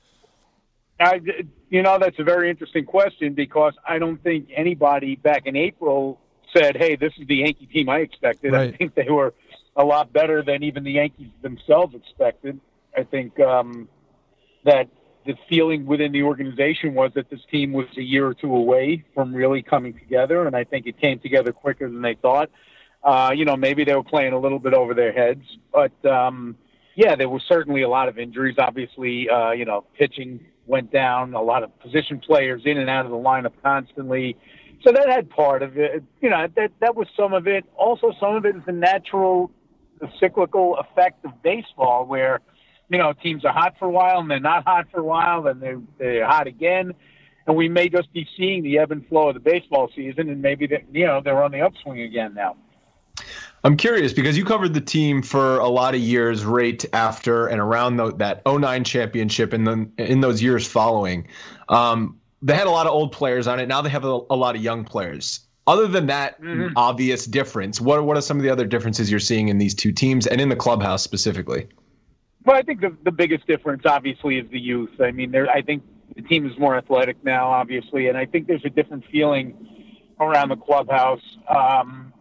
I, you know, that's a very interesting question, because I don't think anybody back in April said, hey, this is the Yankee team I expected. Right. I think they were a lot better than even the Yankees themselves expected. I think um, that the feeling within the organization was that this team was a year or two away from really coming together, and I think it came together quicker than they thought. Uh, you know, maybe they were playing a little bit over their heads, but um, yeah, there were certainly a lot of injuries. Obviously, uh, you know, pitching went down, a lot of position players in and out of the lineup constantly. So that had part of it. You know, that that was some of it. Also, some of it is the natural, the cyclical effect of baseball, where, you know, teams are hot for a while and they're not hot for a while, then they're, they're hot again. And we may just be seeing the ebb and flow of the baseball season, and maybe, they, you know, they're on the upswing again now. I'm curious, because you covered the team for a lot of years right after and around the, that oh nine championship and then in those years following. Um, they had a lot of old players on it. Now they have a, a lot of young players. Other than that mm-hmm. obvious difference, what, what are some of the other differences you're seeing in these two teams and in the clubhouse specifically? Well, I think the, the biggest difference, obviously, is the youth. I mean, there, I think the team is more athletic now, obviously, and I think there's a different feeling around the clubhouse. Um,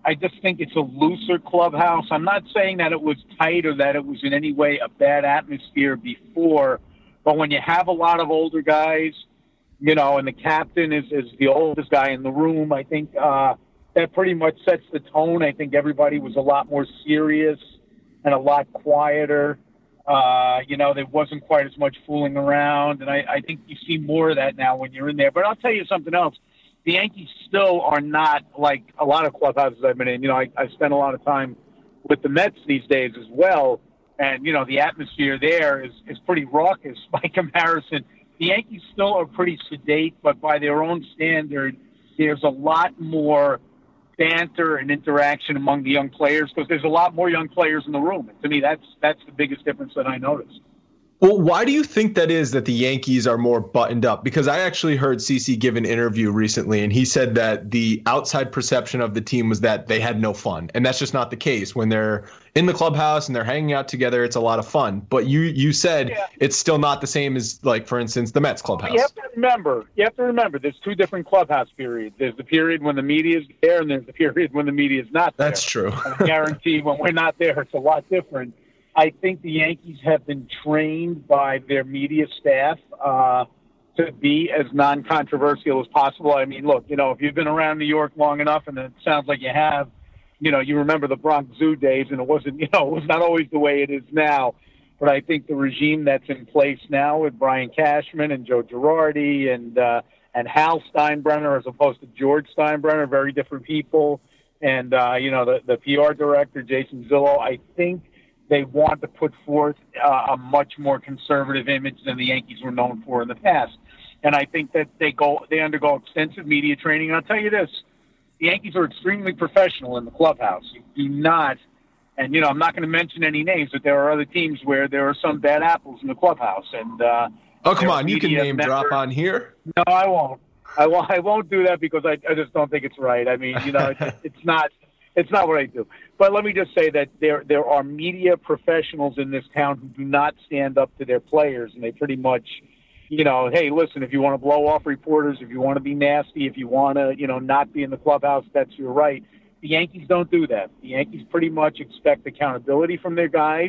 I just think it's a looser clubhouse. I'm not saying that it was tight or that it was in any way a bad atmosphere before, but when you have a lot of older guys, you know, and the captain is, is the oldest guy in the room, I think uh, that pretty much sets the tone. I think everybody was a lot more serious and a lot quieter. Uh, you know, there wasn't quite as much fooling around, and I, I think you see more of that now when you're in there. But I'll tell you something else. The Yankees still are not like a lot of clubhouses I've been in. You know, I, I spent a lot of time with the Mets these days as well, and, you know, the atmosphere there is, is pretty raucous by comparison. The Yankees still are pretty sedate, but by their own standard, there's a lot more banter and interaction among the young players because there's a lot more young players in the room. And to me, that's that's the biggest difference that I noticed. Well, why do you think that is that the Yankees are more buttoned up? Because I actually heard CeCe give an interview recently, and he said that the outside perception of the team was that they had no fun. And that's just not the case. When they're in the clubhouse and they're hanging out together, it's a lot of fun. But you you said yeah. it's still not the same as, like, for instance, the Mets clubhouse. You have to remember, you have to remember, there's two different clubhouse periods. There's the period when the media is there, and there's the period when the media is not there. That's true. I guarantee when we're not there, it's a lot different. I think the Yankees have been trained by their media staff uh, to be as non-controversial as possible. I mean, look, you know, if you've been around New York long enough, and it sounds like you have, you know, you remember the Bronx Zoo days, and it wasn't, you know, it was not always the way it is now. But I think the regime that's in place now with Brian Cashman and Joe Girardi and uh, and Hal Steinbrenner, as opposed to George Steinbrenner, very different people, and uh, you know, the the P R director Jason Zillo, I think they want to put forth uh, a much more conservative image than the Yankees were known for in the past. And I think that they go, they undergo extensive media training. And I'll tell you this, the Yankees are extremely professional in the clubhouse. You do not, and, you know, I'm not going to mention any names, but there are other teams where there are some bad apples in the clubhouse. And uh, oh, come on, you can name members. Drop on here. No, I won't. I won't, I won't do that because I, I just don't think it's right. I mean, you know, it's, it's not. It's not what I do. But let me just say that there there are media professionals in this town who do not stand up to their players, and they pretty much, you know, hey, listen, if you want to blow off reporters, if you want to be nasty, if you want to, you know, not be in the clubhouse, that's your right. The Yankees don't do that. The Yankees pretty much expect accountability from their guys.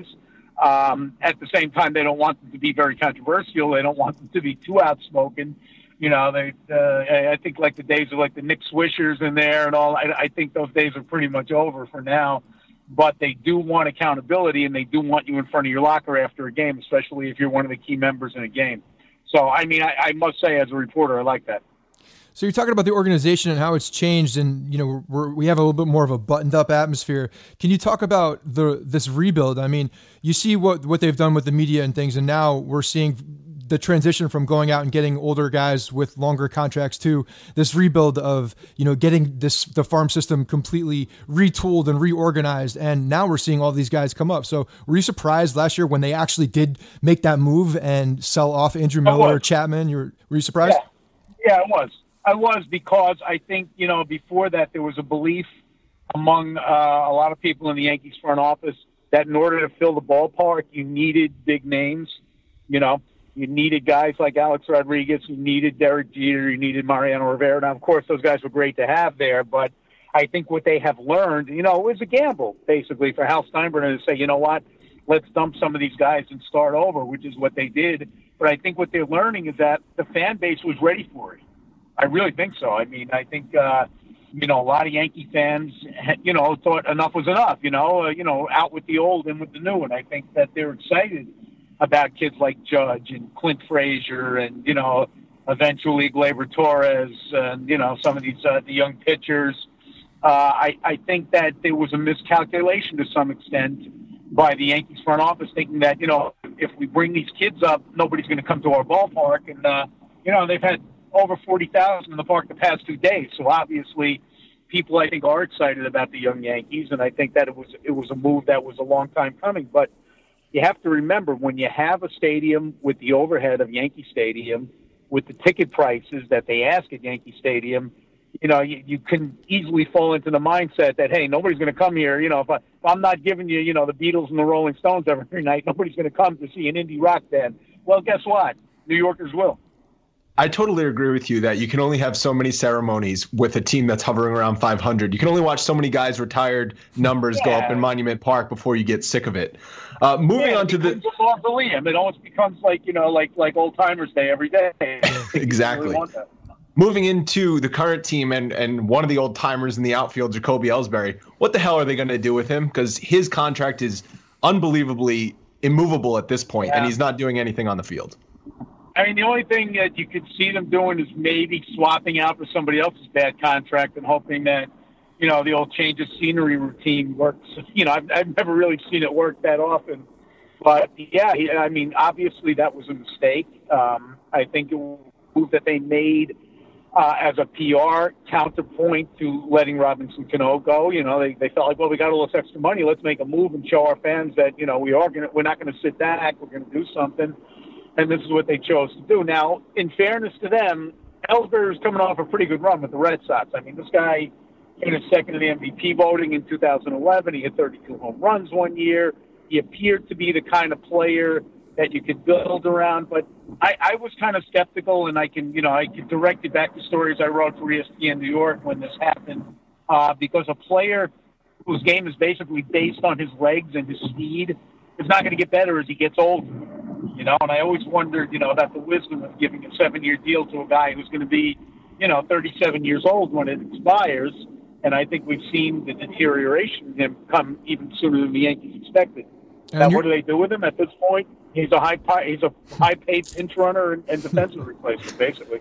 Um, at the same time, they don't want them to be very controversial. They don't want them to be too outspoken. You know, they. Uh, I think like the days of like the Nick Swishers in there and all. I, I think those days are pretty much over for now. But they do want accountability, and they do want you in front of your locker after a game, especially if you're one of the key members in a game. So, I mean, I, I must say, as a reporter, I like that. So you're talking about the organization and how it's changed, and you know we're, we have a little bit more of a buttoned-up atmosphere. Can you talk about the this rebuild? I mean, you see what what they've done with the media and things, and now we're seeing the transition from going out and getting older guys with longer contracts to this rebuild of, you know, getting this, the farm system completely retooled and reorganized. And now we're seeing all these guys come up. So were you surprised last year when they actually did make that move and sell off Andrew Miller, Chapman? You were, were you surprised? Yeah. yeah, I was. I was because I think, you know, before that there was a belief among uh, a lot of people in the Yankees front office that in order to fill the ballpark, you needed big names, you know. You needed guys like Alex Rodriguez. You needed Derek Jeter. You needed Mariano Rivera. Now, of course, those guys were great to have there, but I think what they have learned, you know, it was a gamble, basically, for Hal Steinbrenner to say, you know what, let's dump some of these guys and start over, which is what they did. But I think what they're learning is that the fan base was ready for it. I really think so. I mean, I think, uh, you know, a lot of Yankee fans, you know, thought enough was enough, you know, uh, you know, out with the old and with the new. And I think that they're excited about kids like Judge and Clint Frazier and, you know, eventually Gleyber Torres and, you know, some of these uh, the young pitchers. Uh, I, I think that there was a miscalculation to some extent by the Yankees front office, thinking that, you know, if we bring these kids up, nobody's going to come to our ballpark. And, uh, you know, they've had over forty thousand in the park the past two days. So obviously people, I think, are excited about the young Yankees. And I think that it was it was a move that was a long time coming. But you have to remember, when you have a stadium with the overhead of Yankee Stadium, with the ticket prices that they ask at Yankee Stadium, you know, you, you can easily fall into the mindset that, hey, nobody's going to come here. You know, if, I, if I'm not giving you, you know, the Beatles and the Rolling Stones every night, nobody's going to come to see an indie rock band. Well, guess what? New Yorkers will. I totally agree with you that you can only have so many ceremonies with a team that's hovering around five hundred. You can only watch so many guys' retired numbers yeah. go up in Monument Park before you get sick of it. Uh, moving yeah, on to the mausoleum, it almost becomes like you know, like like Old Timers Day every day. Exactly. Really moving into the current team and and one of the old timers in the outfield, Jacoby Ellsbury. What the hell are they going to do with him? Because his contract is unbelievably immovable at this point, yeah. and he's not doing anything on the field. I mean, the only thing that you could see them doing is maybe swapping out for somebody else's bad contract and hoping that, you know, the old change of scenery routine works. You know, I've, I've never really seen it work that often. But, yeah, I mean, obviously that was a mistake. Um, I think it was a move that they made uh, as a P R counterpoint to letting Robinson Cano go. You know, they, they felt like, well, we got all this extra money. Let's make a move and show our fans that, you know, we are gonna, we're not going to sit back. We're going to do something. And this is what they chose to do. Now, in fairness to them, Ellsbury was coming off a pretty good run with the Red Sox. I mean, this guy finished second in the M V P voting in two thousand eleven. He hit thirty-two home runs one year. He appeared to be the kind of player that you could build around. But I, I was kind of skeptical, and I can, you know, I can direct you back to stories I wrote for E S P N New York when this happened, uh, because a player whose game is basically based on his legs and his speed is not going to get better as he gets older. You know, and I always wondered, you know, about the wisdom of giving a seven-year deal to a guy who's going to be, you know, thirty-seven years old when it expires. And I think we've seen the deterioration in him come even sooner than the Yankees expected. Now, what do they do with him at this point? He's a high he's a high-paid pinch runner and, and defensive replacement, basically.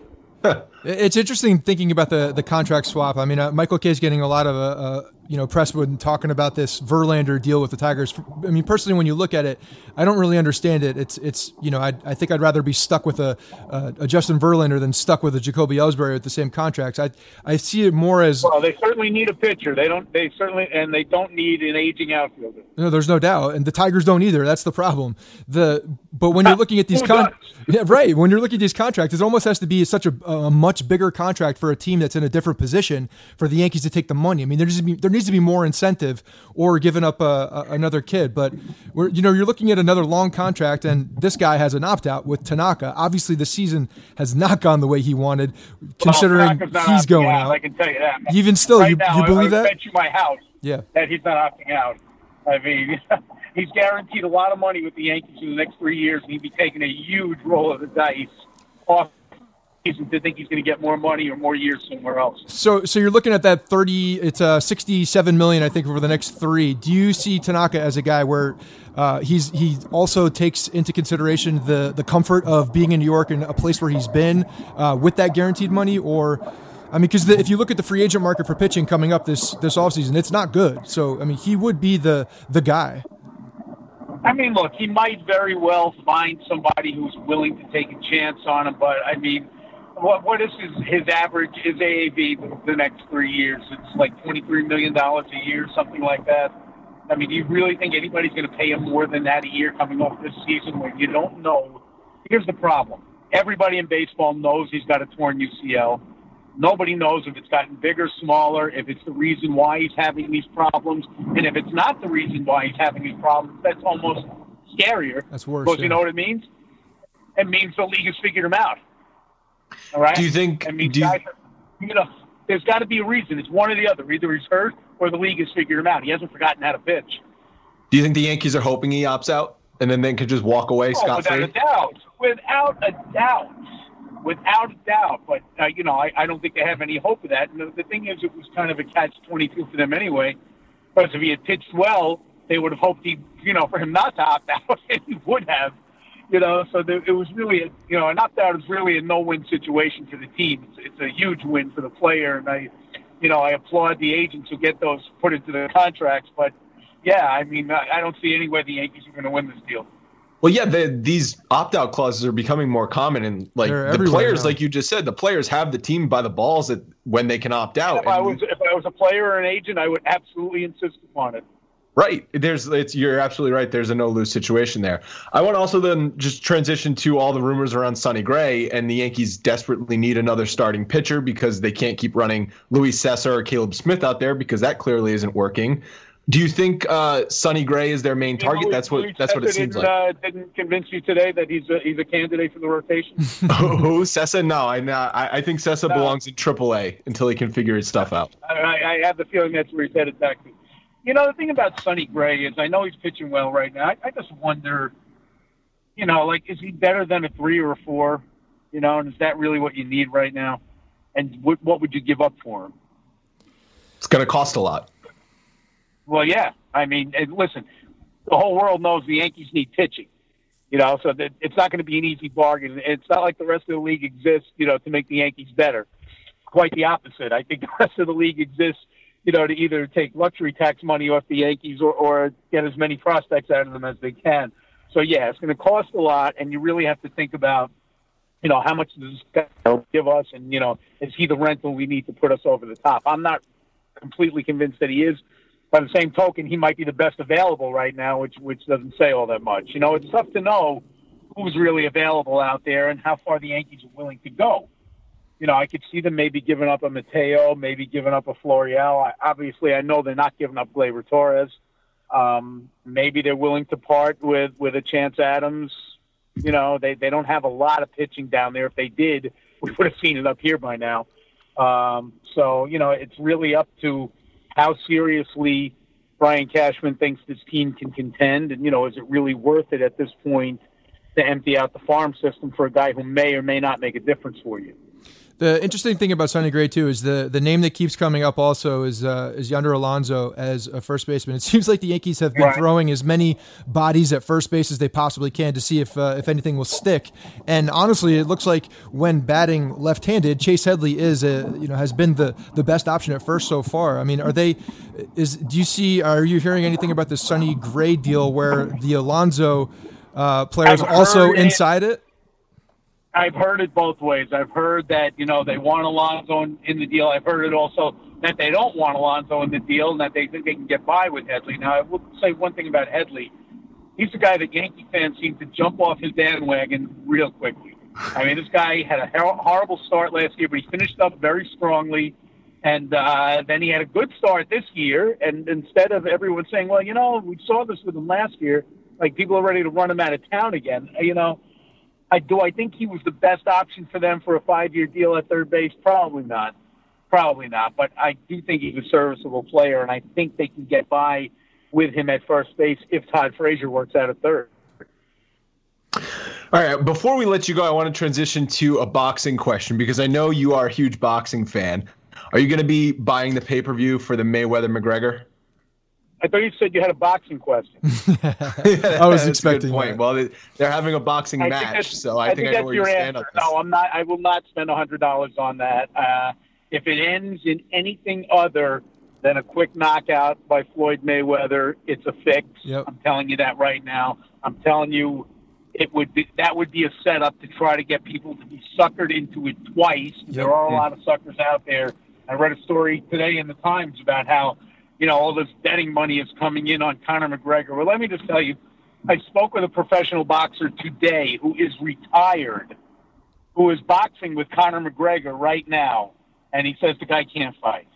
It's interesting thinking about the, the contract swap. I mean, uh, Michael Kay is getting a lot of uh, uh, you know press when talking about this Verlander deal with the Tigers. I mean, personally, when you look at it, I don't really understand it. It's it's you know I I think I'd rather be stuck with a, a, a Justin Verlander than stuck with a Jacoby Ellsbury with the same contracts. I I see it more as well. They certainly need a pitcher. They don't. They certainly and they don't need an aging outfielder. No, there's no doubt, and the Tigers don't either. That's the problem. The but when you're looking at these con- yeah, right when you're looking at these contracts, it almost has to be such a, a much bigger contract for a team that's in a different position for the Yankees to take the money. I mean, there needs to be there needs to be more incentive or giving up a, a, another kid. But we're you know you're looking at another long contract, and this guy has an opt out with Tanaka. Obviously, the season has not gone the way he wanted, considering well, he's going out. I can tell you that. Even still, right you, now, you believe I, I that? bet you my house. Yeah. That he's not opting out. I mean, he's guaranteed a lot of money with the Yankees in the next three years, and he'd be taking a huge roll of the dice off season to think he's going to get more money or more years somewhere else. So, so you're looking at that thirty. It's a uh, sixty-seven million, I think, over the next three. Do you see Tanaka as a guy where uh, he's he also takes into consideration the the comfort of being in New York and a place where he's been uh, with that guaranteed money, or? I mean, because if you look at the free agent market for pitching coming up this this offseason, it's not good. So, I mean, he would be the the guy. I mean, look, he might very well find somebody who's willing to take a chance on him. But, I mean, what what is his, his average, his A A V the, the next three years? It's like twenty-three million dollars a year, something like that. I mean, do you really think anybody's going to pay him more than that a year coming off this season when you don't know? Here's the problem. Everybody in baseball knows he's got a torn U C L. Nobody knows if it's gotten bigger, smaller, if it's the reason why he's having these problems. And if it's not the reason why he's having these problems, that's almost scarier. That's worse. Because yeah. you know what it means? It means the league has figured him out. All right? Do you think... I mean, do you, guys are, you know, there's got to be a reason. It's one or the other. Either he's hurt or the league has figured him out. He hasn't forgotten how to pitch. Do you think the Yankees are hoping he opts out and then they could just walk away oh, scot-free? Without a doubt. Without a doubt. Without a doubt, but, uh, you know, I, I don't think they have any hope of that. And the, the thing is, it was kind of a catch twenty-two for them anyway, because if he had pitched well, they would have hoped he, you know, for him not to opt out, and he would have, you know, so there, it was really, a, you know, an opt-out is really a no-win situation for the team. It's, it's a huge win for the player, and I, you know, I applaud the agents who get those put into their contracts, but, yeah, I mean, I, I don't see any way the Yankees are going to win this deal. Well, yeah, the, these opt-out clauses are becoming more common, and like They're the players, now. like you just said, the players have the team by the balls at, when they can opt out. If I was, if I was a player or an agent, I would absolutely insist upon it. Right. There's, it's, you're absolutely right. There's a no-lose situation there. I want to also then just transition to all the rumors around Sonny Gray, and the Yankees desperately need another starting pitcher because they can't keep running Luis Cessa or Caleb Smith out there because that clearly isn't working. Do you think uh, Sonny Gray is their main target? That's what that's what it seems like. Uh, didn't convince you today that he's a, he's a candidate for the rotation? Who? Sessa? No, I I, I think Sessa no. belongs in triple A until he can figure his stuff out. I, I have the feeling that's where he's headed back to. You know, the thing about Sonny Gray is I know he's pitching well right now. I, I just wonder, you know, like, is he better than a three or a four? You know, and is that really what you need right now? And what, what would you give up for him? It's going to cost a lot. Well, yeah. I mean, listen, the whole world knows the Yankees need pitching, you know, so that it's not going to be an easy bargain. It's not like the rest of the league exists, you know, to make the Yankees better. Quite the opposite. I think the rest of the league exists, you know, to either take luxury tax money off the Yankees or, or get as many prospects out of them as they can. So, yeah, it's going to cost a lot, and you really have to think about, you know, how much does this guy give us, and, you know, is he the rental we need to put us over the top? I'm not completely convinced that he is. By the same token, he might be the best available right now, which which doesn't say all that much. You know, it's tough to know who's really available out there and how far the Yankees are willing to go. You know, I could see them maybe giving up a Mateo, maybe giving up a Florial. I, obviously, I know they're not giving up Gleyber Torres. Um, maybe they're willing to part with, with a Chance Adams. You know, they, they don't have a lot of pitching down there. If they did, we would have seen it up here by now. Um, so, you know, it's really up to how seriously Brian Cashman thinks this team can contend. And, you know, is it really worth it at this point to empty out the farm system for a guy who may or may not make a difference for you? The interesting thing about Sonny Gray, too, is the, the name that keeps coming up also is uh, is Yonder Alonso as a first baseman. It seems like the Yankees have been right. throwing as many bodies at first base as they possibly can to see if uh, if anything will stick. And honestly, it looks like when batting left-handed, Chase Headley is a, you know has been the, the best option at first so far. I mean, are they? Is do you see? Are you hearing anything about the Sonny Gray deal where the Alonso uh, players also inside it? I've heard it both ways. I've heard that, you know, they want Alonso in, in the deal. I've heard it also that they don't want Alonso in the deal and that they think they can get by with Headley. Now, I will say one thing about Headley. He's a guy that Yankee fans seem to jump off his bandwagon real quickly. I mean, this guy had a horrible start last year, but he finished up very strongly. And uh, then he had a good start this year. And instead of everyone saying, well, you know, we saw this with him last year, like people are ready to run him out of town again, you know, I, do I think he was the best option for them for a five-year deal at third base? Probably not. Probably not. But I do think he's a serviceable player, and I think they can get by with him at first base if Todd Frazier works out at third. All right, before we let you go, I want to transition to a boxing question because I know you are a huge boxing fan. Are you going to be buying the pay-per-view for the Mayweather-McGregor? I thought you said you had a boxing question. yeah, I was expecting a good point. that. Well, they're having a boxing I match, so I, I think, think I know that's where your you stand answer. on this. No, I'm not. I will not spend one hundred dollars on that. Uh, if it ends in anything other than a quick knockout by Floyd Mayweather, it's a fix. Yep. I'm telling you that right now. I'm telling you, it would be that would be a setup to try to get people to be suckered into it twice. Yep. There are a lot of suckers out there. I read a story today in the Times about how, you know, all this betting money is coming in on Conor McGregor. Well, let me just tell you, I spoke with a professional boxer today who is retired, who is boxing with Conor McGregor right now, and he says the guy can't fight.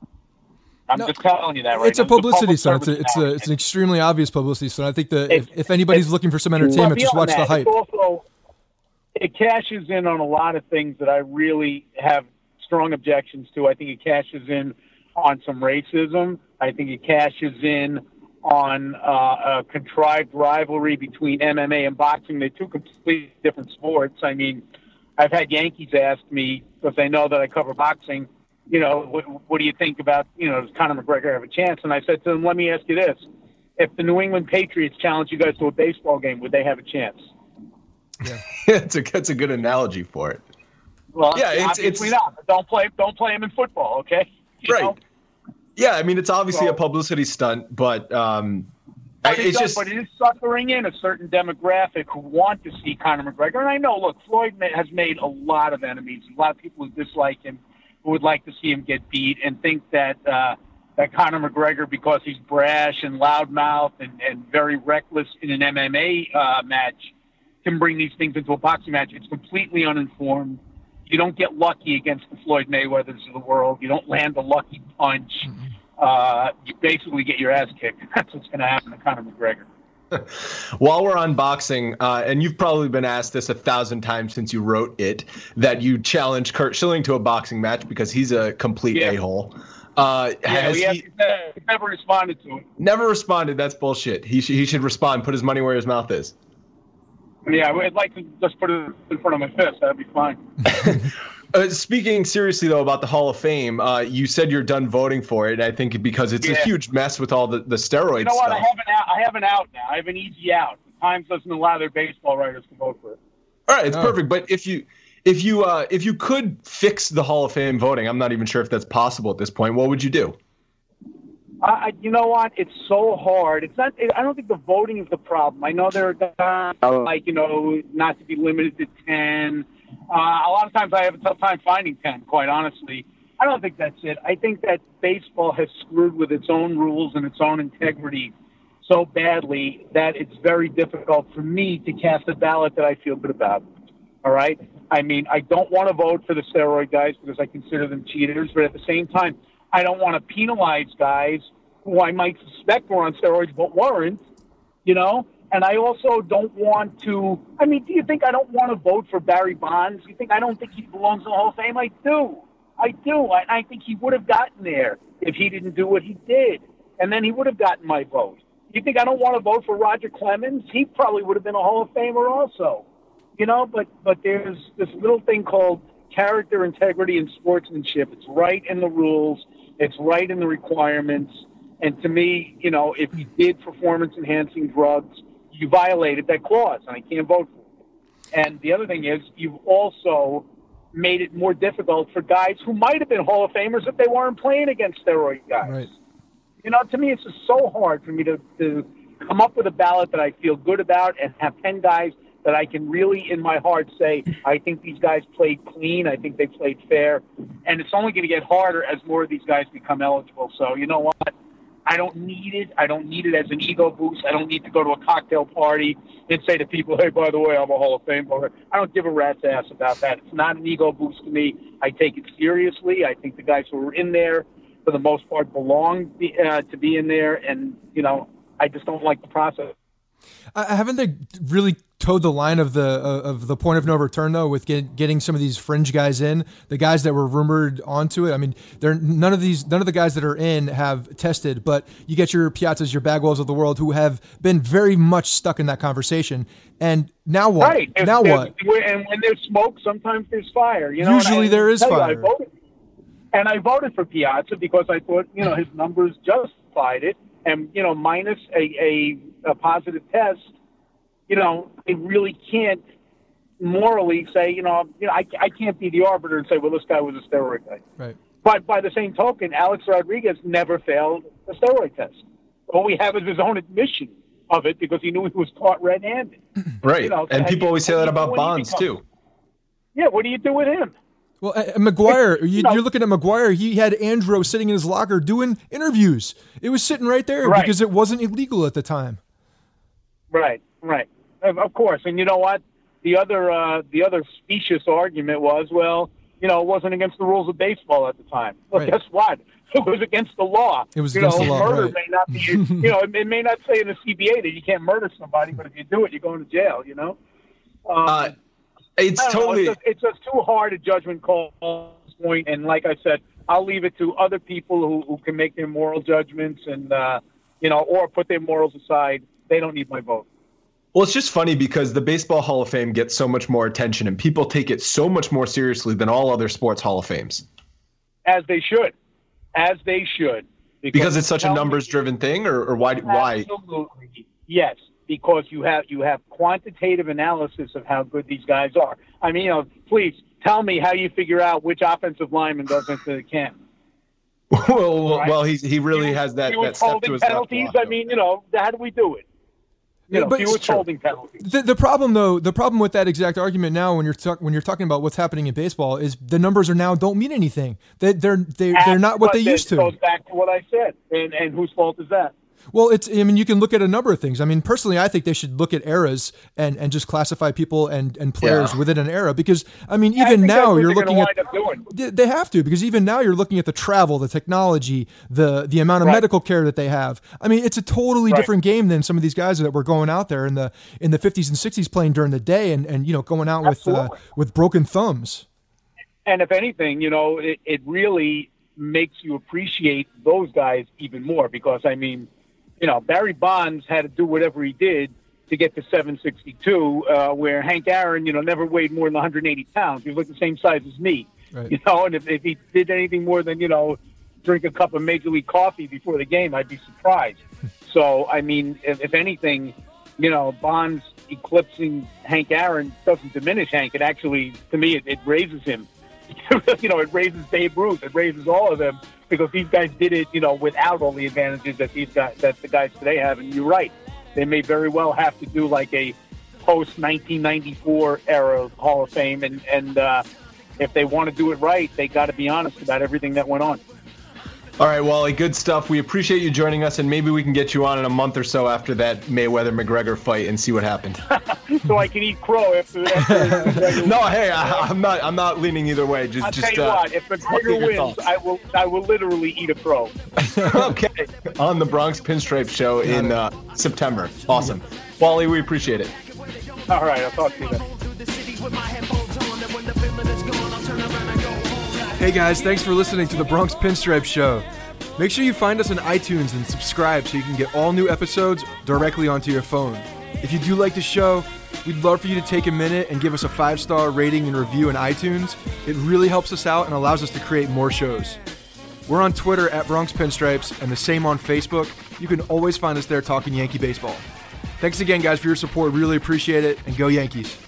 I'm no, just telling you that right it's now. A publicity stunt. It's, it's, a, it's an extremely obvious publicity stunt. I think that if, if anybody's looking for some entertainment, just watch that, the hype. Also, it cashes in on a lot of things that I really have strong objections to. I think it cashes in on some racism. I think it cashes in on uh, a contrived rivalry between M M A and boxing. They're two completely different sports. I mean, I've had Yankees ask me, because they know that I cover boxing, you know, what, what do you think about, you know, does Conor McGregor have a chance? And I said to them, let me ask you this. If the New England Patriots challenge you guys to a baseball game, would they have a chance? Yeah, that's, a, that's a good analogy for it. Well, yeah, it's, obviously it's, not. Don't play, don't play him in football, okay? You right. know? Yeah, I mean, it's obviously so, a publicity stunt, but um, but it it's does, just. But it is suckering in a certain demographic who want to see Conor McGregor. And I know, look, Floyd has made a lot of enemies. A lot of people who dislike him, who would like to see him get beat, and think that uh, that Conor McGregor, because he's brash and loudmouth and, and very reckless in an M M A uh, match, can bring these things into a boxing match. It's completely uninformed. You don't get lucky against the Floyd Mayweathers of the world. You don't land a lucky punch. uh, you basically get your ass kicked. That's what's going to happen to Conor McGregor. While we're on boxing, uh, and you've probably been asked this a thousand times since you wrote it, that you challenged Curt Schilling to a boxing match because he's a complete Yeah. a-hole. Uh, Yeah, has he, has, he he never responded to it. never responded? That's bullshit. He, sh- he should respond, put his money where his mouth is. Yeah, I'd like to just put it in front of my fist. That'd be fine. Uh, speaking seriously, though, about the Hall of Fame, uh, you said you're done voting for it. I think because it's Yeah. a huge mess with all the, the steroid You know what? stuff. I have an out. I have an out now. I have an easy out. The Times doesn't allow their baseball writers to vote for it. All right, it's Oh. perfect. But if you if you uh, if you could fix the Hall of Fame voting, I'm not even sure if that's possible at this point. What would you do? I, I, you know what? It's so hard. It's not. I don't think the voting is the problem. I know there are guys like you know not to be limited to ten. Uh, a lot of times I have a tough time finding ten. Quite honestly, I don't think that's it. I think that baseball has screwed with its own rules and its own integrity so badly that it's very difficult for me to cast a ballot that I feel good about. All right. I mean, I don't want to vote for the steroid guys because I consider them cheaters, but at the same time, I don't want to penalize guys who I might suspect were on steroids but weren't, you know? And I also don't want to, I mean, do you think I don't want to vote for Barry Bonds? You think I don't think he belongs in the Hall of Fame? I do. I do. I, I think he would have gotten there if he didn't do what he did. And then he would have gotten my vote. You think I don't want to vote for Roger Clemens? He probably would have been a Hall of Famer also. You know, but, but there's this little thing called character, integrity, and sportsmanship. It's right in the rules. It's right in the requirements. And to me, you know, if you did performance-enhancing drugs, you violated that clause, and I can't vote for it. And the other thing is, you've also made it more difficult for guys who might have been Hall of Famers if they weren't playing against steroid guys. Right. You know, to me, it's just so hard for me to, to come up with a ballot that I feel good about and have ten guys that I can really, in my heart, say, I think these guys played clean. I think they played fair. And it's only going to get harder as more of these guys become eligible. So, you know what? I don't need it. I don't need it as an ego boost. I don't need to go to a cocktail party and say to people, hey, by the way, I'm a Hall of Fame voter. I don't give a rat's ass about that. It's not an ego boost to me. I take it seriously. I think the guys who are in there, for the most part, belong uh, to be in there. And, you know, I just don't like the process. Uh, haven't they really towed the line of the uh, of the point of no return though, with get, getting some of these fringe guys in, the guys that were rumored onto it? I mean, they're none of these none of the guys that are in have tested, but you get your Piazzas, your Bagwells of the world who have been very much stuck in that conversation. And now what? Right. If, now if, what? And when there's smoke, sometimes there's fire. You know, Usually and I, there is tell you, fire. I voted, and I voted for Piazza because I thought, you know, his numbers justified it, and you know, minus a, a, a positive test. You know, they really can't morally say, you know, you know, I, I can't be the arbiter and say, well, this guy was a steroid guy. Right. But by the same token, Alex Rodriguez never failed a steroid test. All we have is his own admission of it because he knew he was caught red-handed. Right. You know, and people always say that about what do you Bonds, become? too. Yeah, what do you do with him? Well, uh, McGuire, you, know- you're looking at McGuire. He had Andro sitting in his locker doing interviews. It was sitting right there Right. because it wasn't illegal at the time. Right, right. Of of course. And you know what? The other uh, the other specious argument was, well, you know, it wasn't against the rules of baseball at the time. Well, Right. guess what? It was against the law. It was you against know, the law, Murder right. may not be, you know, it, it may not say in the C B A that you can't murder somebody, but if you do it, you're going to jail, you know? Um, Uh, it's I don't know, totally. it's, just, it's just too hard a judgment call at this point. And like I said, I'll leave it to other people who, who can make their moral judgments and, uh, you know, or put their morals aside. They don't need my vote. Well, it's just funny because the Baseball Hall of Fame gets so much more attention and people take it so much more seriously than all other sports Hall of Fames. As they should. As they should. Because it's such a tell me- numbers-driven thing, or, or why? Why? Absolutely. Yes, because you have you have quantitative analysis of how good these guys are. I mean, you know, please tell me how you figure out which offensive lineman goes into the camp. well, Right. well, he's he really Fewest- has that, fewest that step to holding his left penalties. block, I mean, you know, how do we do it? You know, but fewest it's true. holding penalties. The, the problem, though, the problem with that exact argument now, when you're talk, when you're talking about what's happening in baseball, is the numbers are now don't mean anything. They, they're they, they're not what they But used that to. goes back to what I said. And and whose fault is that? Well, it's, I mean, you can look at a number of things. I mean, personally, I think they should look at eras and, and just classify people and, and players yeah. within an era, because, I mean, even I now you're looking at, doing. they have to, because even now you're looking at the travel, the technology, the, the amount of right. medical care that they have. I mean, it's a totally right. different game than some of these guys that were going out there in the, in the fifties and sixties playing during the day and, and, you know, going out Absolutely. with, uh, with broken thumbs. And if anything, you know, it, it really makes you appreciate those guys even more, because, I mean, you know, Barry Bonds had to do whatever he did to get to seven sixty-two, uh, where Hank Aaron, you know, never weighed more than one hundred eighty pounds. He was like the same size as me, right. you know, and if, if he did anything more than, you know, drink a cup of Major League coffee before the game, I'd be surprised. So, I mean, if, if anything, you know, Bonds eclipsing Hank Aaron doesn't diminish Hank. It actually, to me, it, it raises him. You know, it raises Babe Ruth. It raises all of them, because these guys did it, you know, without all the advantages that these guys, that the guys today have. And you're right, they may very well have to do like a post nineteen ninety-four era Hall of Fame, and and uh, if they want to do it right, they got to be honest about everything that went on. All right, Wally, good stuff. We appreciate you joining us, and maybe we can get you on in a month or so after that Mayweather-McGregor fight and see what happened. So I can eat crow after that. No, hey, I, I'm not. I'm not leaning either way. Just, I'll just, tell you uh, what. If McGregor wins, I will. I will literally eat a crow. Okay, on the Bronx Pinstripe Show in uh, September. Awesome, Wally. We appreciate it. All right, I'll talk to you then. Hey guys, thanks for listening to the Bronx Pinstripe Show. Make sure you find us on iTunes and subscribe so you can get all new episodes directly onto your phone. If you do like the show, we'd love for you to take a minute and give us a five-star rating and review in iTunes. It really helps us out and allows us to create more shows. We're on Twitter at Bronx Pinstripes and the same on Facebook. You can always find us there talking Yankee baseball. Thanks again, guys, for your support. Really appreciate it, and go Yankees.